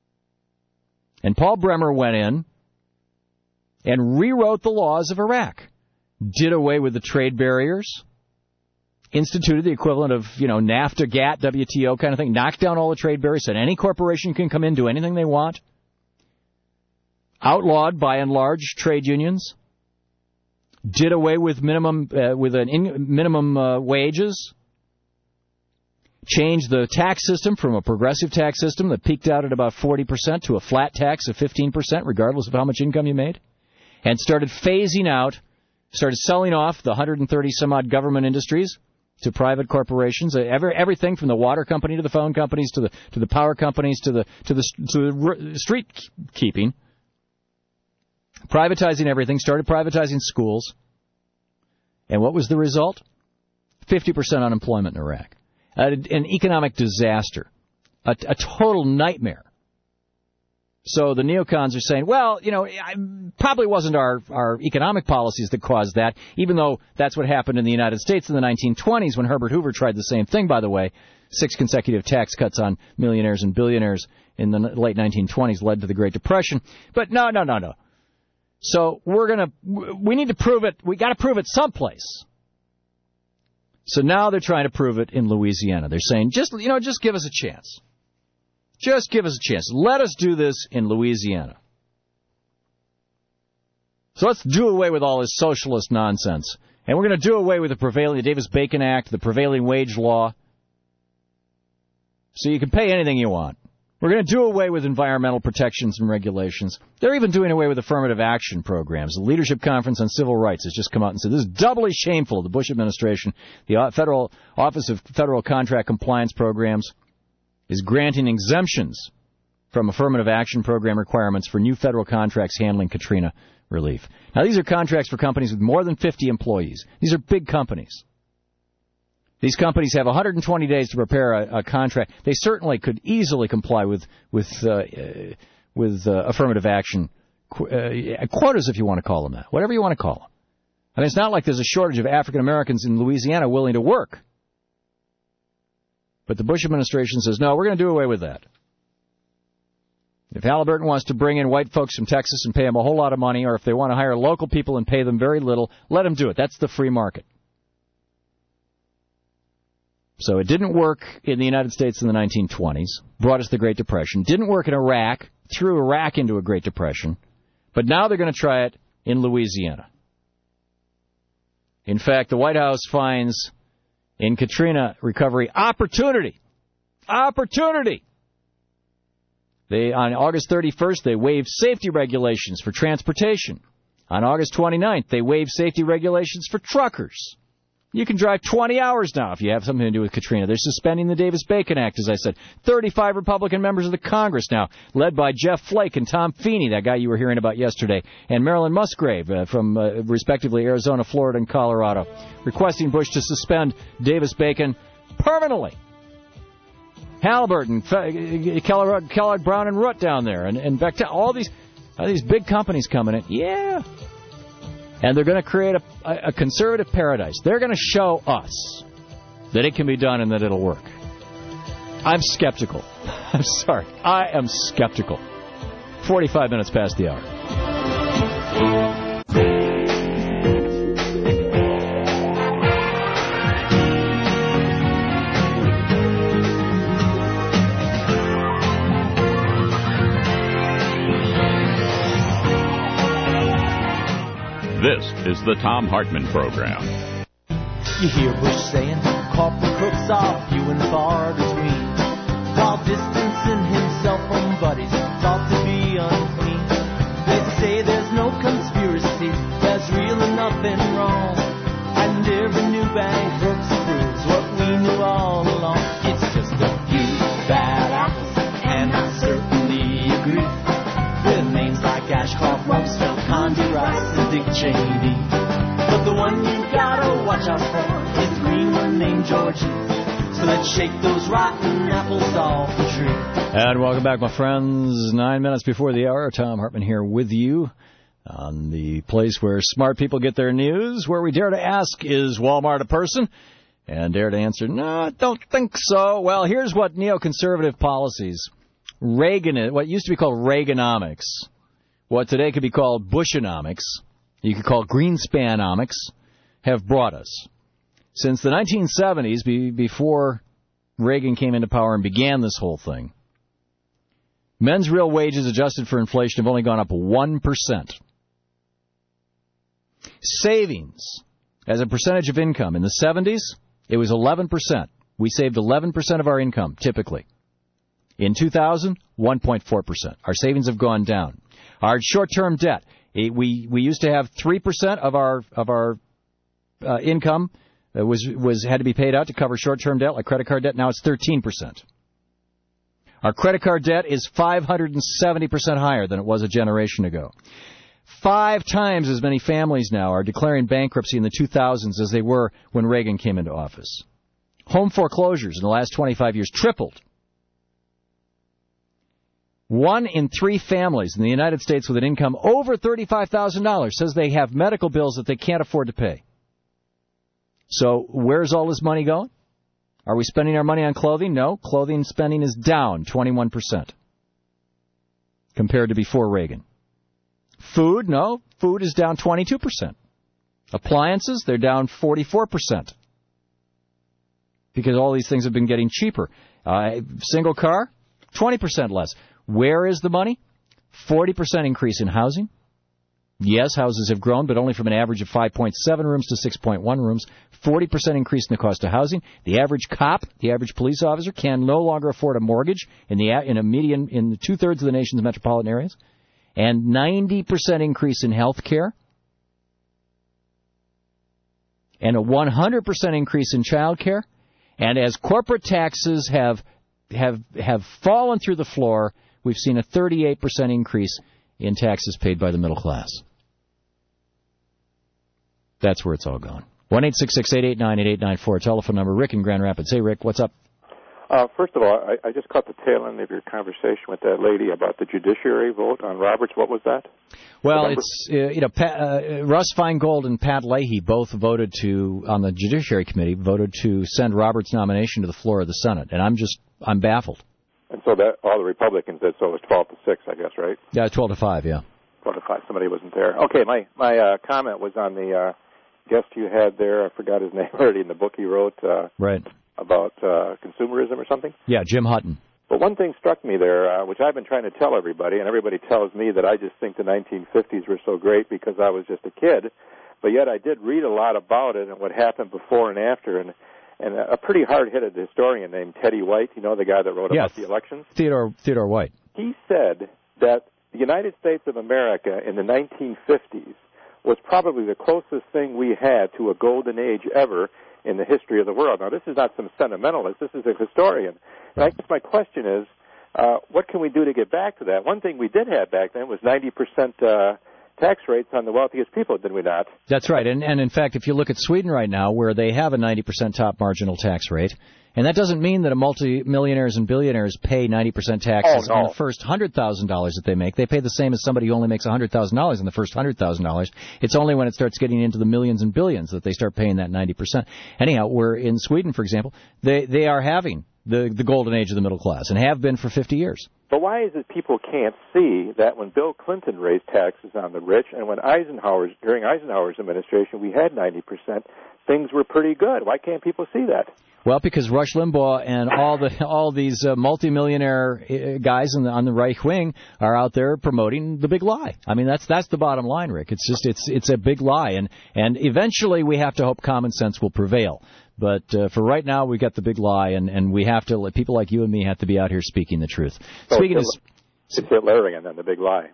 And Paul Bremer went in and rewrote the laws of Iraq. Did away with the trade barriers. Instituted the equivalent of, you know, NAFTA, GATT, W T O kind of thing. Knocked down all the trade barriers. Said any corporation can come in, do anything they want. Outlawed, by and large, trade unions. Did away with minimum uh, with an in, minimum uh, wages. Changed the tax system from a progressive tax system that peaked out at about forty percent to a flat tax of fifteen percent, regardless of how much income you made. And started phasing out, started selling off the one hundred thirty some odd government industries to private corporations. Every, everything from the water company to the phone companies to the to the power companies to the to the to the street keeping. Privatizing everything, started privatizing schools. And what was the result? fifty percent unemployment in Iraq. Uh, an economic disaster. A, a total nightmare. So the neocons are saying, well, you know, it probably wasn't our, our economic policies that caused that, even though that's what happened in the United States in the nineteen twenties when Herbert Hoover tried the same thing, by the way. Six consecutive tax cuts on millionaires and billionaires in the late nineteen twenties led to the Great Depression. But no, no, no, no. So we're going to, we need to prove it, we got to prove it someplace. So now they're trying to prove it in Louisiana. They're saying, just, you know, just give us a chance. Just give us a chance. Let us do this in Louisiana. So let's do away with all this socialist nonsense. And we're going to do away with the prevailing, the Davis-Bacon Act, the prevailing wage law. So you can pay anything you want. We're going to do away with environmental protections and regulations. They're even doing away with affirmative action programs. The Leadership Conference on Civil Rights has just come out and said this is doubly shameful. The Bush administration, the Federal Office of Federal Contract Compliance Programs, is granting exemptions from affirmative action program requirements for new federal contracts handling Katrina relief. Now, these are contracts for companies with more than fifty employees. These are big companies. These companies have one hundred twenty days to prepare a, a contract. They certainly could easily comply with with uh, uh, with uh, affirmative action qu- uh, quotas, if you want to call them that, whatever you want to call them. I mean, it's not like there's a shortage of African Americans in Louisiana willing to work. But the Bush administration says, no, we're going to do away with that. If Halliburton wants to bring in white folks from Texas and pay them a whole lot of money, or if they want to hire local people and pay them very little, let them do it. That's the free market. So it didn't work in the United States in the nineteen twenties, brought us the Great Depression. Didn't work in Iraq, threw Iraq into a Great Depression. But now they're going to try it in Louisiana. In fact, the White House finds in Katrina recovery opportunity. Opportunity! They, on August thirty-first, they waived safety regulations for transportation. On August twenty-ninth, they waived safety regulations for truckers. You can drive twenty hours now if you have something to do with Katrina. They're suspending the Davis-Bacon Act, as I said. thirty-five Republican members of the Congress now, led by Jeff Flake and Tom Feeney, that guy you were hearing about yesterday, and Marilyn Musgrave uh, from, uh, respectively, Arizona, Florida, and Colorado, requesting Bush to suspend Davis-Bacon permanently. Halliburton, Kellogg, Kellogg, Brown, and Root down there, and, and Bechtel, all these, all these big companies coming in. Yeah. And they're going to create a, a conservative paradise. They're going to show us that it can be done and that it'll work. I'm skeptical. I'm sorry. I am skeptical. forty-five minutes past the hour. This is the Thom Hartmann Program. You hear Bush saying, corporal crooks are few and far between, while distancing himself from buddies thought to be unclean. They say there's no conspiracy, there's really nothing wrong, and every new bankruptcy proves what we knew all along. It's just a few bad apples, and I certainly agree with names like Ashcroft, Rumsfeld, Condi Rice, and Dick Cheney. But the one you gotta watch out for is the green one named Georgie. So let's shake those rotten apples off the tree. And welcome back, my friends. Nine minutes before the hour, Thom Hartmann here with you on the place where smart people get their news, where we dare to ask, is Walmart a person? And dare to answer, no, I don't think so. Well, here's what neoconservative policies, Reagan, what used to be called Reaganomics, what today could be called Bushonomics, you could call Greenspanomics, have brought us. Since the nineteen seventies, be, before Reagan came into power and began this whole thing, men's real wages adjusted for inflation have only gone up one percent. Savings as a percentage of income in the seventies, it was eleven percent. We saved eleven percent of our income, typically. In two thousand, one point four percent. Our savings have gone down. Our short-term debt, we we used to have three percent of our of our uh, income uh, was was had to be paid out to cover short-term debt, like credit card debt. Now it's thirteen percent. Our credit card debt is five hundred seventy percent higher than it was a generation ago. Five times as many families now are declaring bankruptcy in the two thousands as they were when Reagan came into office. Home foreclosures in the last twenty-five years tripled. One in three families in the United States with an income over thirty-five thousand dollars says they have medical bills that they can't afford to pay. So where's all this money going? Are we spending our money on clothing? No. Clothing spending is down twenty-one percent compared to before Reagan. Food? No. Food is down twenty-two percent. Appliances? They're down forty-four percent because all these things have been getting cheaper. Uh, single car? twenty percent less. Where is the money? forty percent increase in housing, Yes, houses have grown, but only from an average of five point seven rooms to six point one rooms. forty percent increase in the cost of housing. The average cop, the average police officer, can no longer afford a mortgage in the in a median in the two-thirds of the nation's metropolitan areas. And ninety percent increase in health care. And a one hundred percent increase in child care. And as corporate taxes have have have fallen through the floor, we've seen a thirty-eight percent increase in taxes paid by the middle class. That's where it's all going. one eight six six, eight eight nine, eight eight nine four, telephone number. Rick in Grand Rapids. Hey, Rick, what's up? Uh, first of all, I, I just caught the tail end of your conversation with that lady about the judiciary vote on Roberts. What was that? Well, Remember? it's, uh, you know, Pat, uh, Russ Feingold and Pat Leahy both voted to, on the Judiciary Committee, voted to send Roberts' nomination to the floor of the Senate. And I'm just, I'm baffled. And so that all the Republicans did, so it was twelve to six, I guess, right? Yeah, twelve to five, yeah. twelve to five, somebody wasn't there. Okay, my, my uh, comment was on the uh, guest you had there. I forgot his name already in the book he wrote. Uh, right. About uh, consumerism or something? Yeah, Jim Hutton. But one thing struck me there, uh, which I've been trying to tell everybody, and everybody tells me that I just think the nineteen fifties were so great because I was just a kid, but yet I did read a lot about it and what happened before and after, and and a pretty hard-hitted historian named Teddy White, you know, the guy that wrote yeah, about the elections? Theodore, Theodore White. He said that the United States of America in the nineteen fifties was probably the closest thing we had to a golden age ever in the history of the world. Now, this is not some sentimentalist. This is a historian. And I guess my question is, uh, what can we do to get back to that? One thing we did have back then was ninety percent uh, tax rates on the wealthiest people, did we not? That's right. And, and in fact, if you look at Sweden right now, where they have a ninety percent top marginal tax rate, and that doesn't mean that a multi-millionaires and billionaires pay ninety percent taxes oh, no. on the first one hundred thousand dollars that they make. They pay the same as somebody who only makes one hundred thousand dollars in the first one hundred thousand dollars. It's only when it starts getting into the millions and billions that they start paying that ninety percent. Anyhow, we're in Sweden, for example, they, they are having the, the golden age of the middle class and have been for fifty years. But why is it people can't see that when Bill Clinton raised taxes on the rich and when Eisenhower's, during Eisenhower's administration we had ninety percent, things were pretty good? Why can't people see that? Well, because Rush Limbaugh and all the all these uh, multimillionaire guys on the, on the right wing are out there promoting the big lie. I mean, that's that's the bottom line, Rick. It's just it's it's a big lie, and and eventually we have to hope common sense will prevail. But uh, for right now, we've got the big lie, and, and we have to people like you and me have to be out here speaking the truth. So Speaking it's, of. It's Hitlerian, then, the big lie.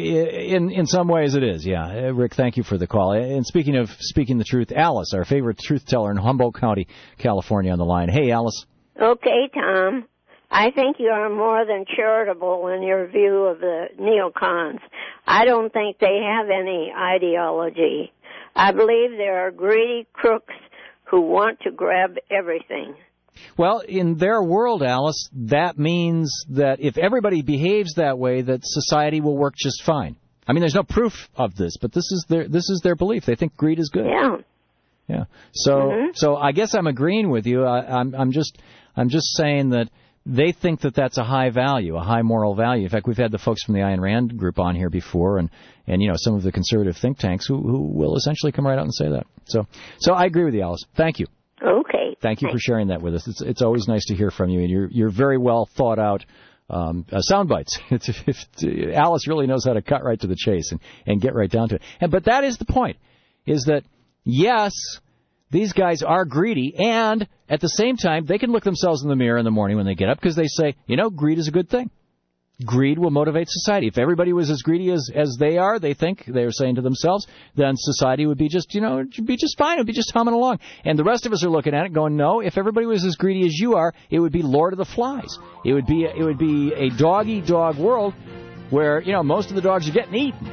In in some ways it is, yeah. Rick, thank you for the call. And speaking of speaking the truth, Alice, our favorite truth teller in Humboldt County, California, on the line. Hey, Alice. Okay, Tom. I think you are more than charitable in your view of the neocons. I don't think they have any ideology. I believe there are greedy crooks who want to grab everything. Well, in their world, Alice, that means that if everybody behaves that way, that society will work just fine. I mean, there's no proof of this, but this is their this is their belief. They think greed is good. Yeah. Yeah. So, mm-hmm. so I guess I'm agreeing with you. I, I'm I'm just I'm just saying that they think that that's a high value, a high moral value. In fact, we've had the folks from the Ayn Rand group on here before, and and you know some of the conservative think tanks who who will essentially come right out and say that. So, so I agree with you, Alice. Thank you. Okay. Thank you for sharing that with us. It's it's always nice to hear from you, and you're you're very well thought out um, uh, sound bites. It's, it's, Alice really knows how to cut right to the chase and, and get right down to it. And but that is the point: is that yes, these guys are greedy, and at the same time, they can look themselves in the mirror in the morning when they get up because they say, you know, greed is a good thing. Greed will motivate society. If everybody was as greedy as, as they are, they think, they're saying to themselves, then society would be just, you know, it'd be just fine. It would be just humming along. And the rest of us are looking at it going, no, if everybody was as greedy as you are, it would be Lord of the Flies. It would be, it would be a dog-eat-dog world where, you know, most of the dogs are getting eaten.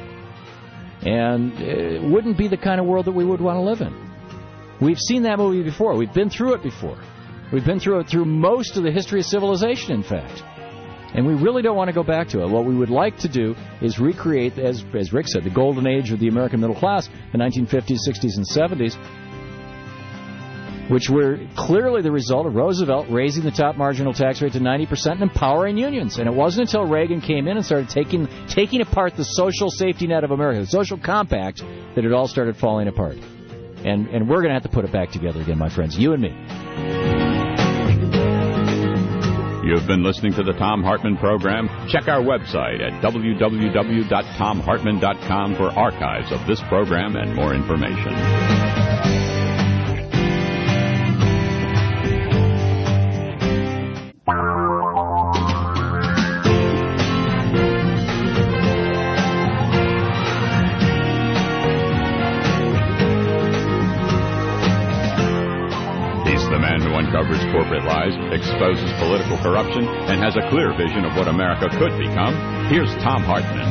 And it wouldn't be the kind of world that we would want to live in. We've seen that movie before. We've been through it before. We've been through it through most of the history of civilization, in fact. And we really don't want to go back to it. What we would like to do is recreate, as as Rick said, the golden age of the American middle class, the nineteen fifties, sixties, and seventies, which were clearly the result of Roosevelt raising the top marginal tax rate to ninety percent and empowering unions. And it wasn't until Reagan came in and started taking taking apart the social safety net of America, the social compact, that it all started falling apart. And and we're going to have to put it back together again, my friends, you and me. You've been listening to the Thom Hartmann Program. Check our website at w w w dot tom hartmann dot com for archives of this program and more information. Uncovers corporate lies, exposes political corruption, and has a clear vision of what America could become. Here's Thom Hartmann.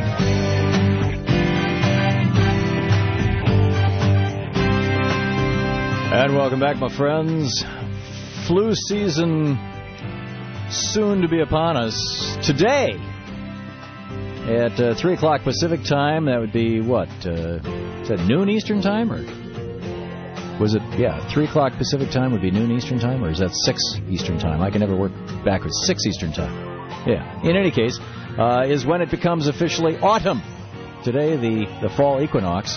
And welcome back, my friends. Flu season soon to be upon us. Today, at uh, three o'clock Pacific time, that would be what? Uh, is that noon Eastern time, or was it, yeah, three o'clock Pacific time would be noon Eastern time, or is that six Eastern time? I can never work backwards. six Eastern time. Yeah. In any case, uh, is when it becomes officially autumn. Today, the, the fall equinox.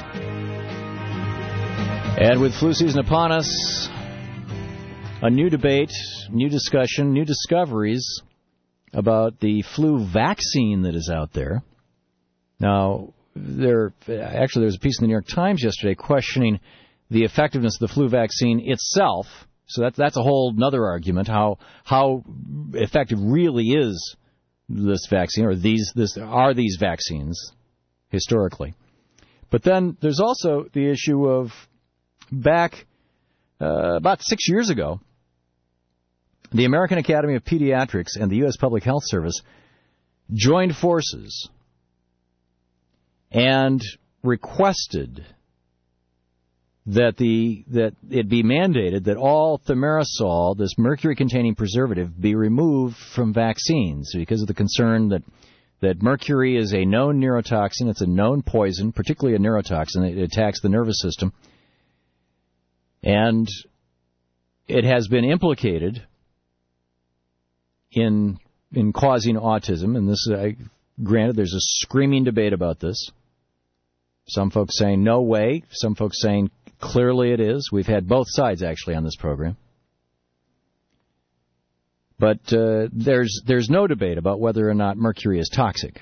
And with flu season upon us, a new debate, new discussion, new discoveries about the flu vaccine that is out there. Now, there actually there was a piece in the New York Times yesterday questioning the effectiveness of the flu vaccine itself. So that's that's a whole other argument. How how effective really is this vaccine, or these this are these vaccines historically? But then there's also the issue of back uh, about six years ago, the American Academy of Pediatrics and the U S Public Health Service joined forces and requested that the that it be mandated that all thimerosal, this mercury-containing preservative, be removed from vaccines because of the concern that that mercury is a known neurotoxin. It's a known poison, particularly a neurotoxin. It attacks the nervous system. And it has been implicated in in causing autism. And this, uh, granted, there's a screaming debate about this. Some folks saying no way. Some folks saying clearly it is. We've had both sides, actually, on this program. But uh, there's there's no debate about whether or not mercury is toxic.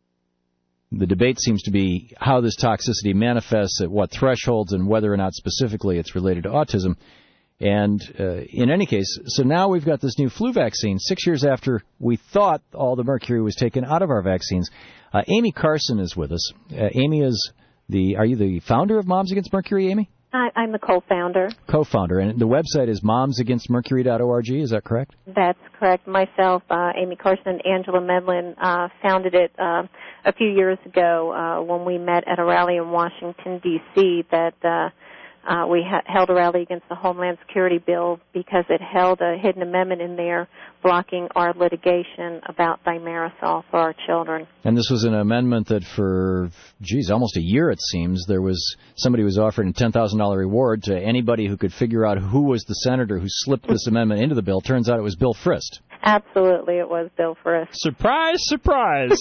The debate seems to be how this toxicity manifests, at what thresholds, and whether or not specifically it's related to autism. And uh, in any case, so now we've got this new flu vaccine, six years after we thought all the mercury was taken out of our vaccines. Uh, Amy Carson is with us. Uh, Amy is the, are you the founder of Moms Against Mercury, Amy? I, I'm the co-founder. Co-founder. And the website is moms against mercury dot org, is that correct? That's correct. Myself, uh, Amy Carson, and Angela Medlin uh, founded it uh, a few years ago uh, when we met at a rally in Washington, D C that uh, uh, we ha- held a rally against the Homeland Security bill because it held a hidden amendment in there blocking our litigation about thimerosal for our children. And this was an amendment that for, geez, almost a year, it seems, there was somebody was offering a ten thousand dollars reward to anybody who could figure out who was the senator who slipped this amendment into the bill. Turns out it was Bill Frist. Absolutely, it was Bill Frist. Surprise, surprise.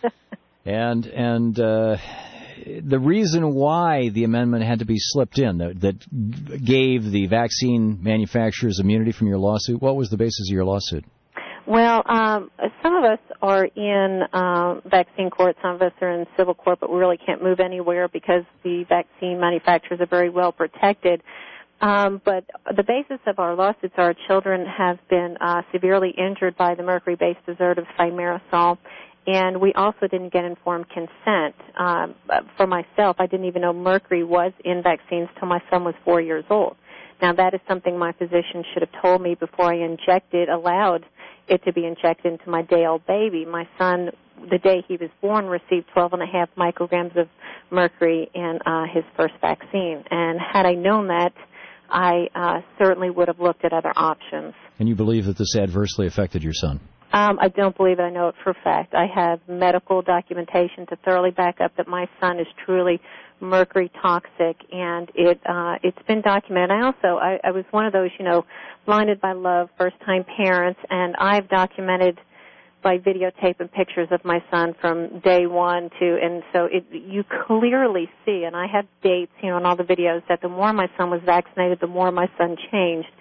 and and uh, the reason why the amendment had to be slipped in, that, that gave the vaccine manufacturers immunity from your lawsuit, what was the basis of your lawsuit? Well, um, some of us are in uh, vaccine court, some of us are in civil court, but we really can't move anywhere because the vaccine manufacturers are very well protected. Um, but the basis of our lawsuits are our children have been uh, severely injured by the mercury-based preservative thimerosal, and we also didn't get informed consent. Um, for myself, I didn't even know mercury was in vaccines till my son was four years old. Now, that is something my physician should have told me before I injected, allowed it to be injected into my day-old baby. My son, the day he was born, received twelve and a half micrograms of mercury in uh, his first vaccine. And had I known that, I uh, certainly would have looked at other options. And you believe that this adversely affected your son? Um, I don't believe it. I know it for a fact. I have medical documentation to thoroughly back up that my son is truly mercury toxic, and it uh, it's been documented. I also I, I was one of those, you know, blinded by love, first-time parents, and I've documented by videotaping pictures of my son from day one to, and so it, you clearly see, and I have dates, you know, in all the videos, that the more my son was vaccinated, the more my son changed.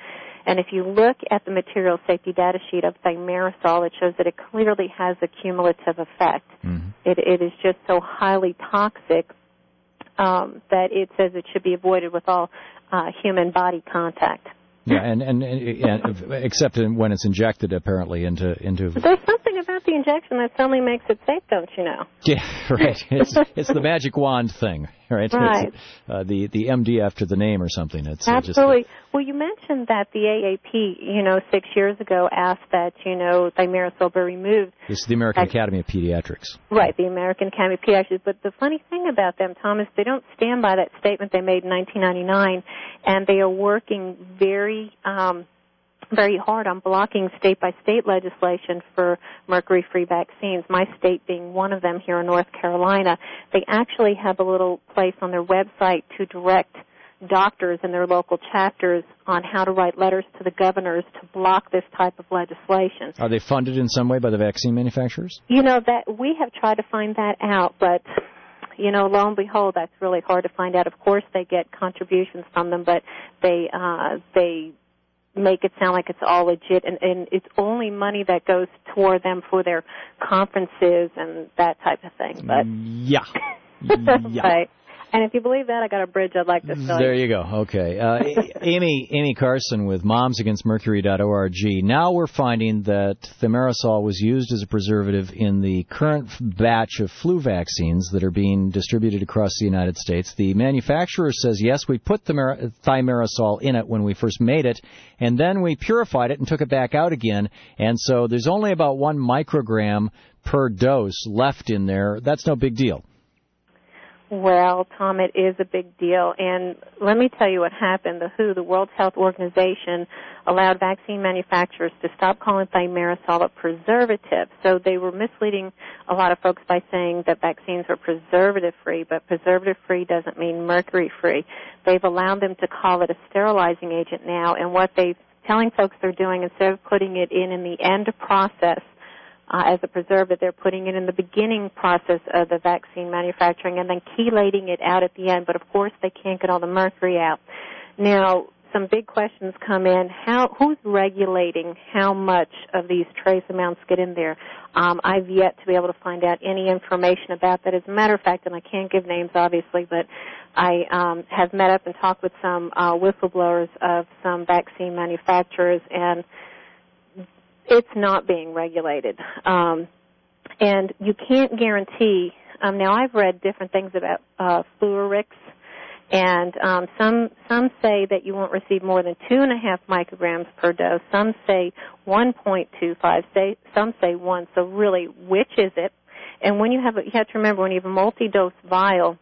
And if you look at the material safety data sheet of thimerosal, it shows that it clearly has a cumulative effect. Mm-hmm. It, it is just so highly toxic um, that it says it should be avoided with all uh, human body contact. Yeah, and, and, and, and except when it's injected, apparently, into into. But there's something about the injection that suddenly makes it safe, don't you know? Yeah, right. It's it's the magic wand thing, right? Right. It's, uh, the the M D after the name or something. It's absolutely. Uh, just a... Well, you mentioned that the A A P, you know, six years ago asked that you know thimerosal be removed. This is the American As... Academy of Pediatrics. Right, the American Academy of Pediatrics. But the funny thing about them, Tom, is they don't stand by that statement they made in nineteen ninety-nine, and they are working very. Um, very hard on blocking state-by-state legislation for mercury-free vaccines, my state being one of them here in North Carolina. They actually have a little place on their website to direct doctors in their local chapters on how to write letters to the governors to block this type of legislation. Are they funded in some way by the vaccine manufacturers? You know, that we have tried to find that out, but... You know, lo and behold, that's really hard to find out. Of course, they get contributions from them, but they uh, they make it sound like it's all legit, and, and it's only money that goes toward them for their conferences and that type of thing. But yeah, yeah. Right. And if you believe that, I got a bridge I'd like to tell There you. you go. Okay. Uh, Amy Amy Carson with moms against mercury dot org. Now we're finding that thimerosal was used as a preservative in the current batch of flu vaccines that are being distributed across the United States. The manufacturer says, yes, we put thimer- thimerosal in it when we first made it, and then we purified it and took it back out again. And so there's only about one microgram per dose left in there. That's no big deal. Well, Tom, it is a big deal. And let me tell you what happened. The W H O, the World Health Organization, allowed vaccine manufacturers to stop calling thimerosal a preservative. So they were misleading a lot of folks by saying that vaccines are preservative-free, but preservative-free doesn't mean mercury-free. They've allowed them to call it a sterilizing agent now, and what they're telling folks they're doing, instead of putting it in in the end process, Uh, as a preservative, they're putting it in the beginning process of the vaccine manufacturing and then chelating it out at the end. But, of course, they can't get all the mercury out. Now, some big questions come in. How, who's regulating how much of these trace amounts get in there? Um, I've yet to be able to find out any information about that. As a matter of fact, and I can't give names, obviously, but I um, have met up and talked with some uh, whistleblowers of some vaccine manufacturers, and it's not being regulated. Um, and you can't guarantee, um, now I've read different things about uh, Fluorix, and um, some some say that you won't receive more than two and a half micrograms per dose. Some say one point two five. Say, some say one. So really, which is it? And when you have, a, you have to remember, when you have a multi-dose vial,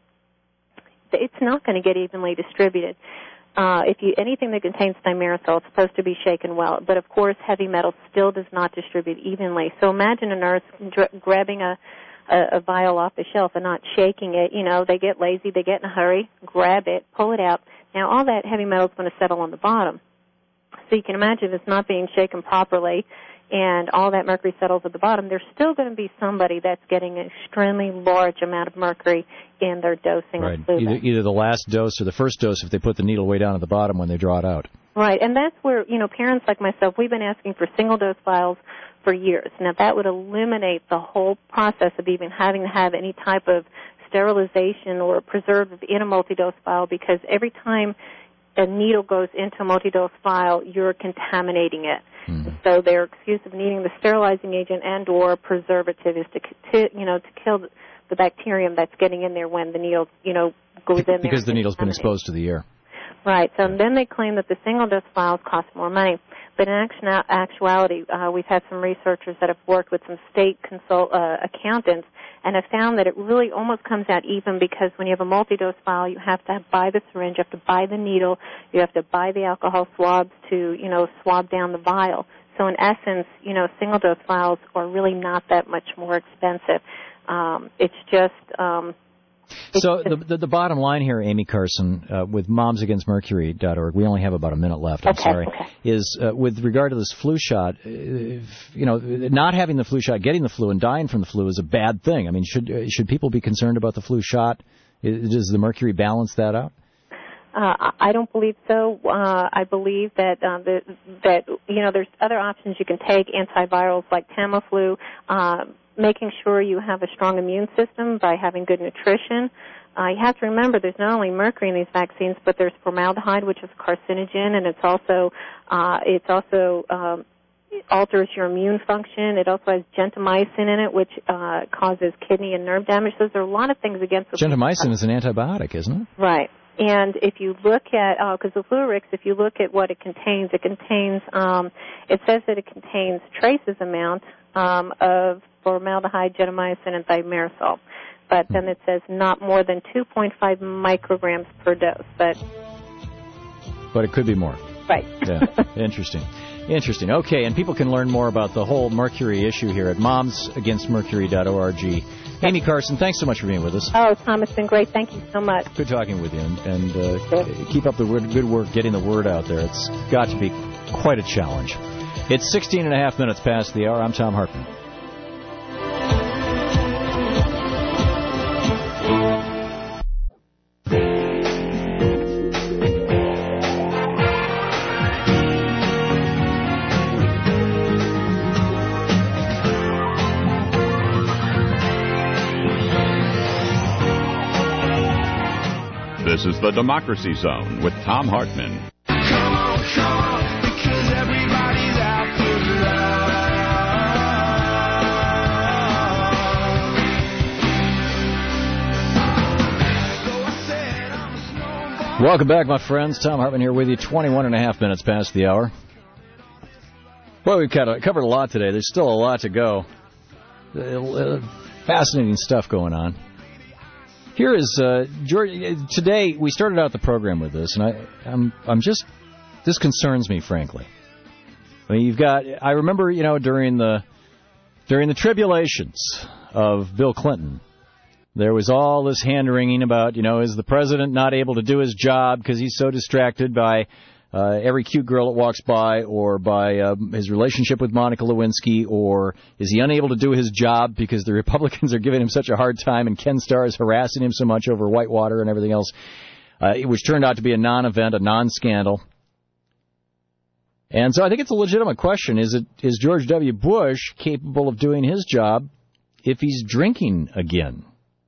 it's not going to get evenly distributed. Uh, if you anything that contains thimerosal, it's supposed to be shaken well. But, of course, heavy metal still does not distribute evenly. So imagine a nurse dr- grabbing a, a, a vial off the shelf and not shaking it. You know, they get lazy, they get in a hurry, grab it, pull it out. Now, all that heavy metal is going to settle on the bottom. So you can imagine if it's not being shaken properly and all that mercury settles at the bottom, there's still going to be somebody that's getting an extremely large amount of mercury in their dosing right. of flu. Either, either the last dose or the first dose if they put the needle way down at the bottom when they draw it out. Right, and that's where, you know, parents like myself, we've been asking for single-dose vials for years. Now, that would eliminate the whole process of even having to have any type of sterilization or preservative in a multi-dose vial, because every time a needle goes into a multi-dose vial, you're contaminating it. Mm-hmm. So their excuse of needing the sterilizing agent and or preservative is to, to, you know, to kill the bacterium that's getting in there when the needle, you know, goes in there. Because the needle's been exposed to the air. Right. So then they claim that the single-dose vials cost more money. But in actuality, uh, we've had some researchers that have worked with some state consult, uh, accountants and have found that it really almost comes out even, because when you have a multi-dose vial, you have to buy the syringe, you have to buy the needle, you have to buy the alcohol swabs to, you know, swab down the vial. So in essence, you know, single-dose vials are really not that much more expensive. Um, it's just... Um, So the, the the bottom line here, Amy Carson, uh, with moms against mercury dot org, we only have about a minute left, I'm okay, sorry, okay. is uh, with regard to this flu shot, uh, if, you know, not having the flu shot, getting the flu and dying from the flu is a bad thing. I mean, should uh, should people be concerned about the flu shot? Does the mercury balance that out? Uh, I don't believe so. Uh, I believe that uh, the, that you know there's other options you can take, antivirals like Tamiflu, uh, making sure you have a strong immune system by having good nutrition. Uh, you have to remember there's not only mercury in these vaccines, but there's formaldehyde, which is a carcinogen, and it's also uh, it's also um, it alters your immune function. It also has gentamicin in it, which uh, causes kidney and nerve damage. So there are a lot of things against the gentamicin is an antibiotic, isn't it? Right. And if you look at, because uh, the Flurix, if you look at what it contains, it contains, um, it says that it contains traces amount um, of formaldehyde, gentamicin, and thimerosal. But then it says not more than two point five micrograms per dose. But but it could be more. Right. Yeah. Interesting. Interesting. Okay, and people can learn more about the whole mercury issue here at moms against mercury dot org. Amy Carson, thanks so much for being with us. Oh, Tom, it's been great. Thank you so much. Good talking with you, and, and uh, keep up the good work getting the word out there. It's got to be quite a challenge. It's sixteen and a half minutes past the hour. I'm Tom Hartman. This is the Democracy Zone with Tom Hartman. Come on, come on, because everybody's out for love. Welcome back, my friends. Tom Hartman here with you, twenty-one and a half minutes past the hour. Well, we've covered a lot today. There's still a lot to go. Fascinating stuff going on. Here is uh, George. Today we started out the program with this, and I, I'm, I'm just this concerns me, frankly. I mean, you've got. I remember, you know, during the during the tribulations of Bill Clinton, there was all this hand wringing about, you know, is the president not able to do his job because he's so distracted by uh, every cute girl that walks by, or by uh, his relationship with Monica Lewinsky, or is he unable to do his job because the Republicans are giving him such a hard time and Ken Starr is harassing him so much over Whitewater and everything else, uh, which turned out to be a non-event, a non-scandal. And so I think it's a legitimate question. Is it is George W. Bush capable of doing his job if he's drinking again?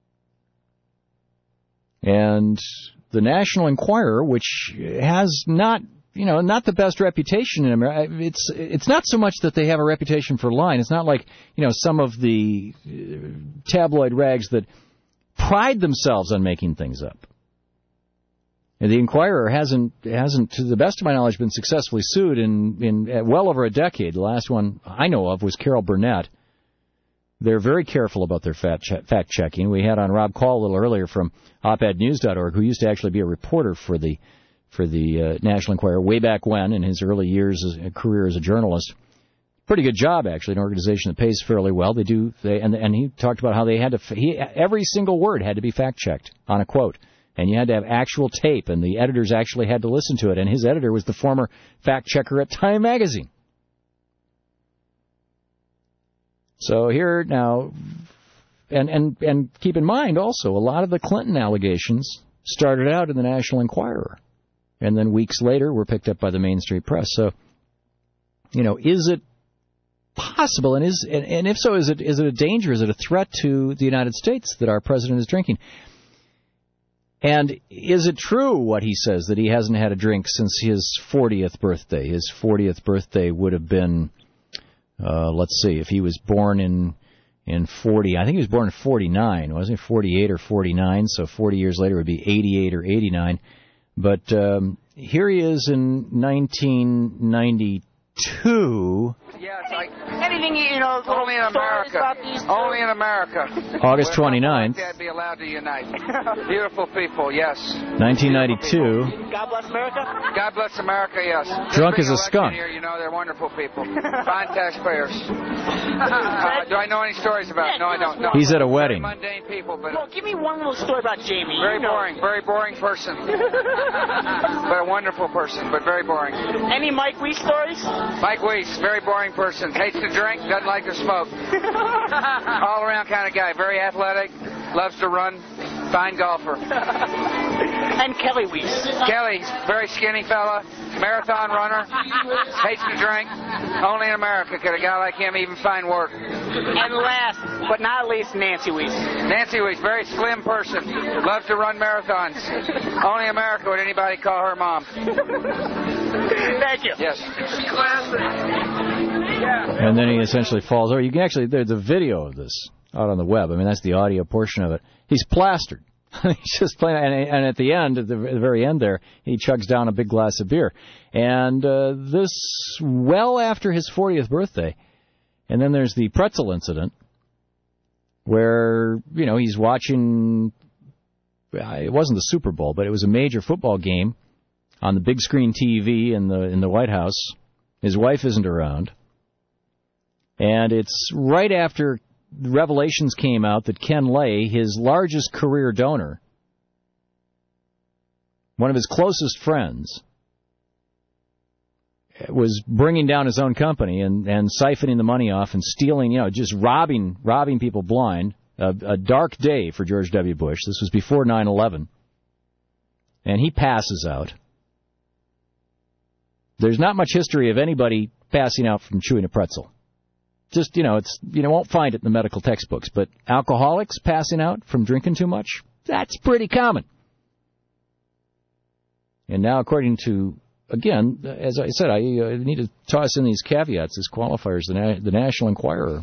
And the National Enquirer, which has not, you know, not the best reputation in America. It's it's not so much that they have a reputation for lying. It's not like, you know, some of the tabloid rags that pride themselves on making things up. And the Enquirer hasn't hasn't, to the best of my knowledge, been successfully sued in in well over a decade. The last one I know of was Carol Burnett. They're very careful about their fact-checking. We had on Rob Call a little earlier from op ed news dot org, who used to actually be a reporter for the for the uh, National Enquirer way back when, in his early years, as, career as a journalist. Pretty good job, actually, an organization that pays fairly well. They do, they, and and he talked about how they had to, he, every single word had to be fact-checked on a quote, and you had to have actual tape, and the editors actually had to listen to it, and his editor was the former fact-checker at Time Magazine. So here now, and, and and keep in mind also, a lot of the Clinton allegations started out in the National Enquirer, and then weeks later were picked up by the Main Street Press. So, you know, is it possible, and is and, and if so, is it is it a danger, is it a threat to the United States that our president is drinking? And is it true what he says, that he hasn't had a drink since his fortieth birthday? His fortieth birthday would have been... Uh, let's see, if he was born in in forty, I think he was born in forty-nine, wasn't he? forty-eight or forty-nine, so forty years later would be eighty-eight or eighty-nine. But um, here he is in nineteen ninety-two. Yes, I, anything, you know, only in America. Only in America. August twenty-ninth. Dad be allowed to unite. Beautiful people, yes. nineteen ninety-two. God bless America? God bless America, yes. Drunk as a skunk. Here, you know, they're wonderful people. Fine taxpayers. Uh, do I know any stories about it? No, I don't. No. He's at a wedding. Very mundane people, but... Well, give me one little story about Jamie. Very you know. boring. Very boring person. But a wonderful person, but very boring. Any Mike Weiss stories? Mike Weiss, very boring person. Hates to drink, doesn't like to smoke. All-around kind of guy. Very athletic, loves to run, fine golfer. And Kelly Weiss. Kelly, very skinny fella, marathon runner, hates to drink. Only in America could a guy like him even find work. And last but not least, Nancy Weiss. Nancy Weiss, very slim person, loves to run marathons. Only in America would anybody call her mom. Thank you. Yes. And then he essentially falls over. You can actually, there's a video of this out on the web. I mean, that's the audio portion of it. He's plastered. He's just playing, and, and at the end, at the, at the very end there, he chugs down a big glass of beer. And uh, this well after his fortieth birthday. And then there's the pretzel incident where, you know, he's watching, it wasn't the Super Bowl, but it was a major football game on the big screen T V in the in the White House. His wife isn't around. And it's right after revelations came out that Ken Lay, his largest career donor, one of his closest friends, was bringing down his own company and, and siphoning the money off and stealing, you know, just robbing robbing people blind. A, a dark day for George W. Bush. This was before nine eleven. And he passes out. There's not much history of anybody passing out from chewing a pretzel. Just, you know, it's you know, won't find it in the medical textbooks. But alcoholics passing out from drinking too much, that's pretty common. And now, according to, again, as I said, I uh, need to toss in these caveats, these qualifiers, the, Na- the National Enquirer.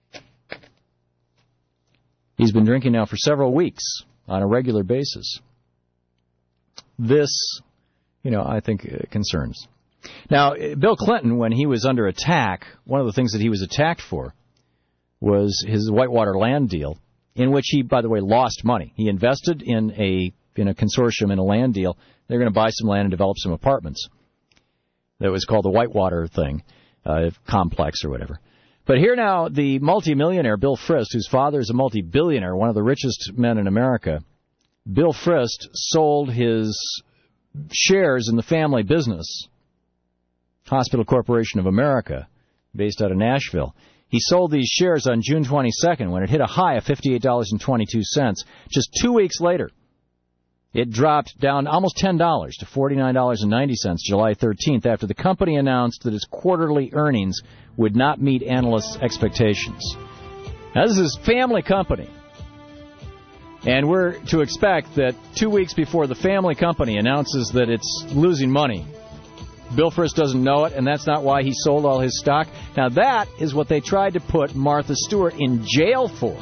He's been drinking now for several weeks on a regular basis. This, you know, I think uh, concerns. Now, Bill Clinton, when he was under attack, one of the things that he was attacked for was his Whitewater land deal, in which he, by the way, lost money. He invested in a in a consortium in a land deal. They're going to buy some land and develop some apartments. That was called the Whitewater thing, uh, complex or whatever. But here now, the multimillionaire Bill Frist, whose father is a multi-billionaire, one of the richest men in America, Bill Frist sold his shares in the family business, Hospital Corporation of America, based out of Nashville. He sold these shares on June twenty-second when it hit a high of fifty-eight dollars and twenty-two cents. Just two weeks later, it dropped down almost ten dollars to forty-nine dollars and ninety cents July thirteenth after the company announced that its quarterly earnings would not meet analysts' expectations. Now, this is family company. And we're to expect that two weeks before the family company announces that it's losing money, Bill Frist doesn't know it, and that's not why he sold all his stock. Now, that is what they tried to put Martha Stewart in jail for.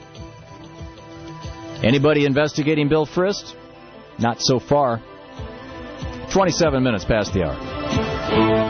Anybody investigating Bill Frist? Not so far. twenty-seven minutes past the hour.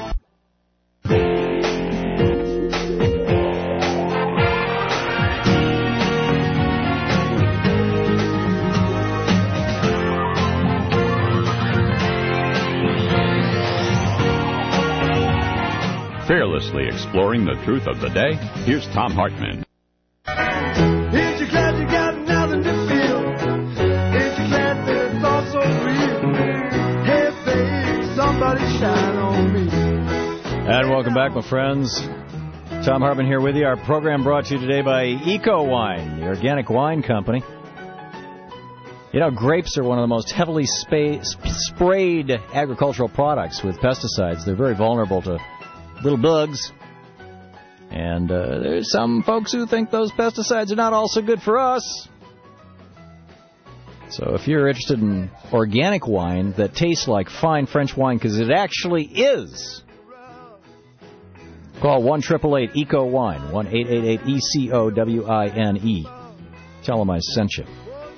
Fearlessly exploring the truth of the day, here's Tom Hartman. Ain't you glad you got nothing to feel? Ain't you glad that it's all so real? Hey, babe, somebody shine on me. And welcome back, my friends. Tom Hartman here with you. Our program brought to you today by Eco Wine, the organic wine company. You know, grapes are one of the most heavily spa- sprayed agricultural products with pesticides. They're very vulnerable to little bugs. And uh, there's some folks who think those pesticides are not all so good for us. So if you're interested in organic wine that tastes like fine French wine, because it actually is, call one eight eight eight ECO WINE, one eight eight eight E C O W I N E. Tell them I sent you.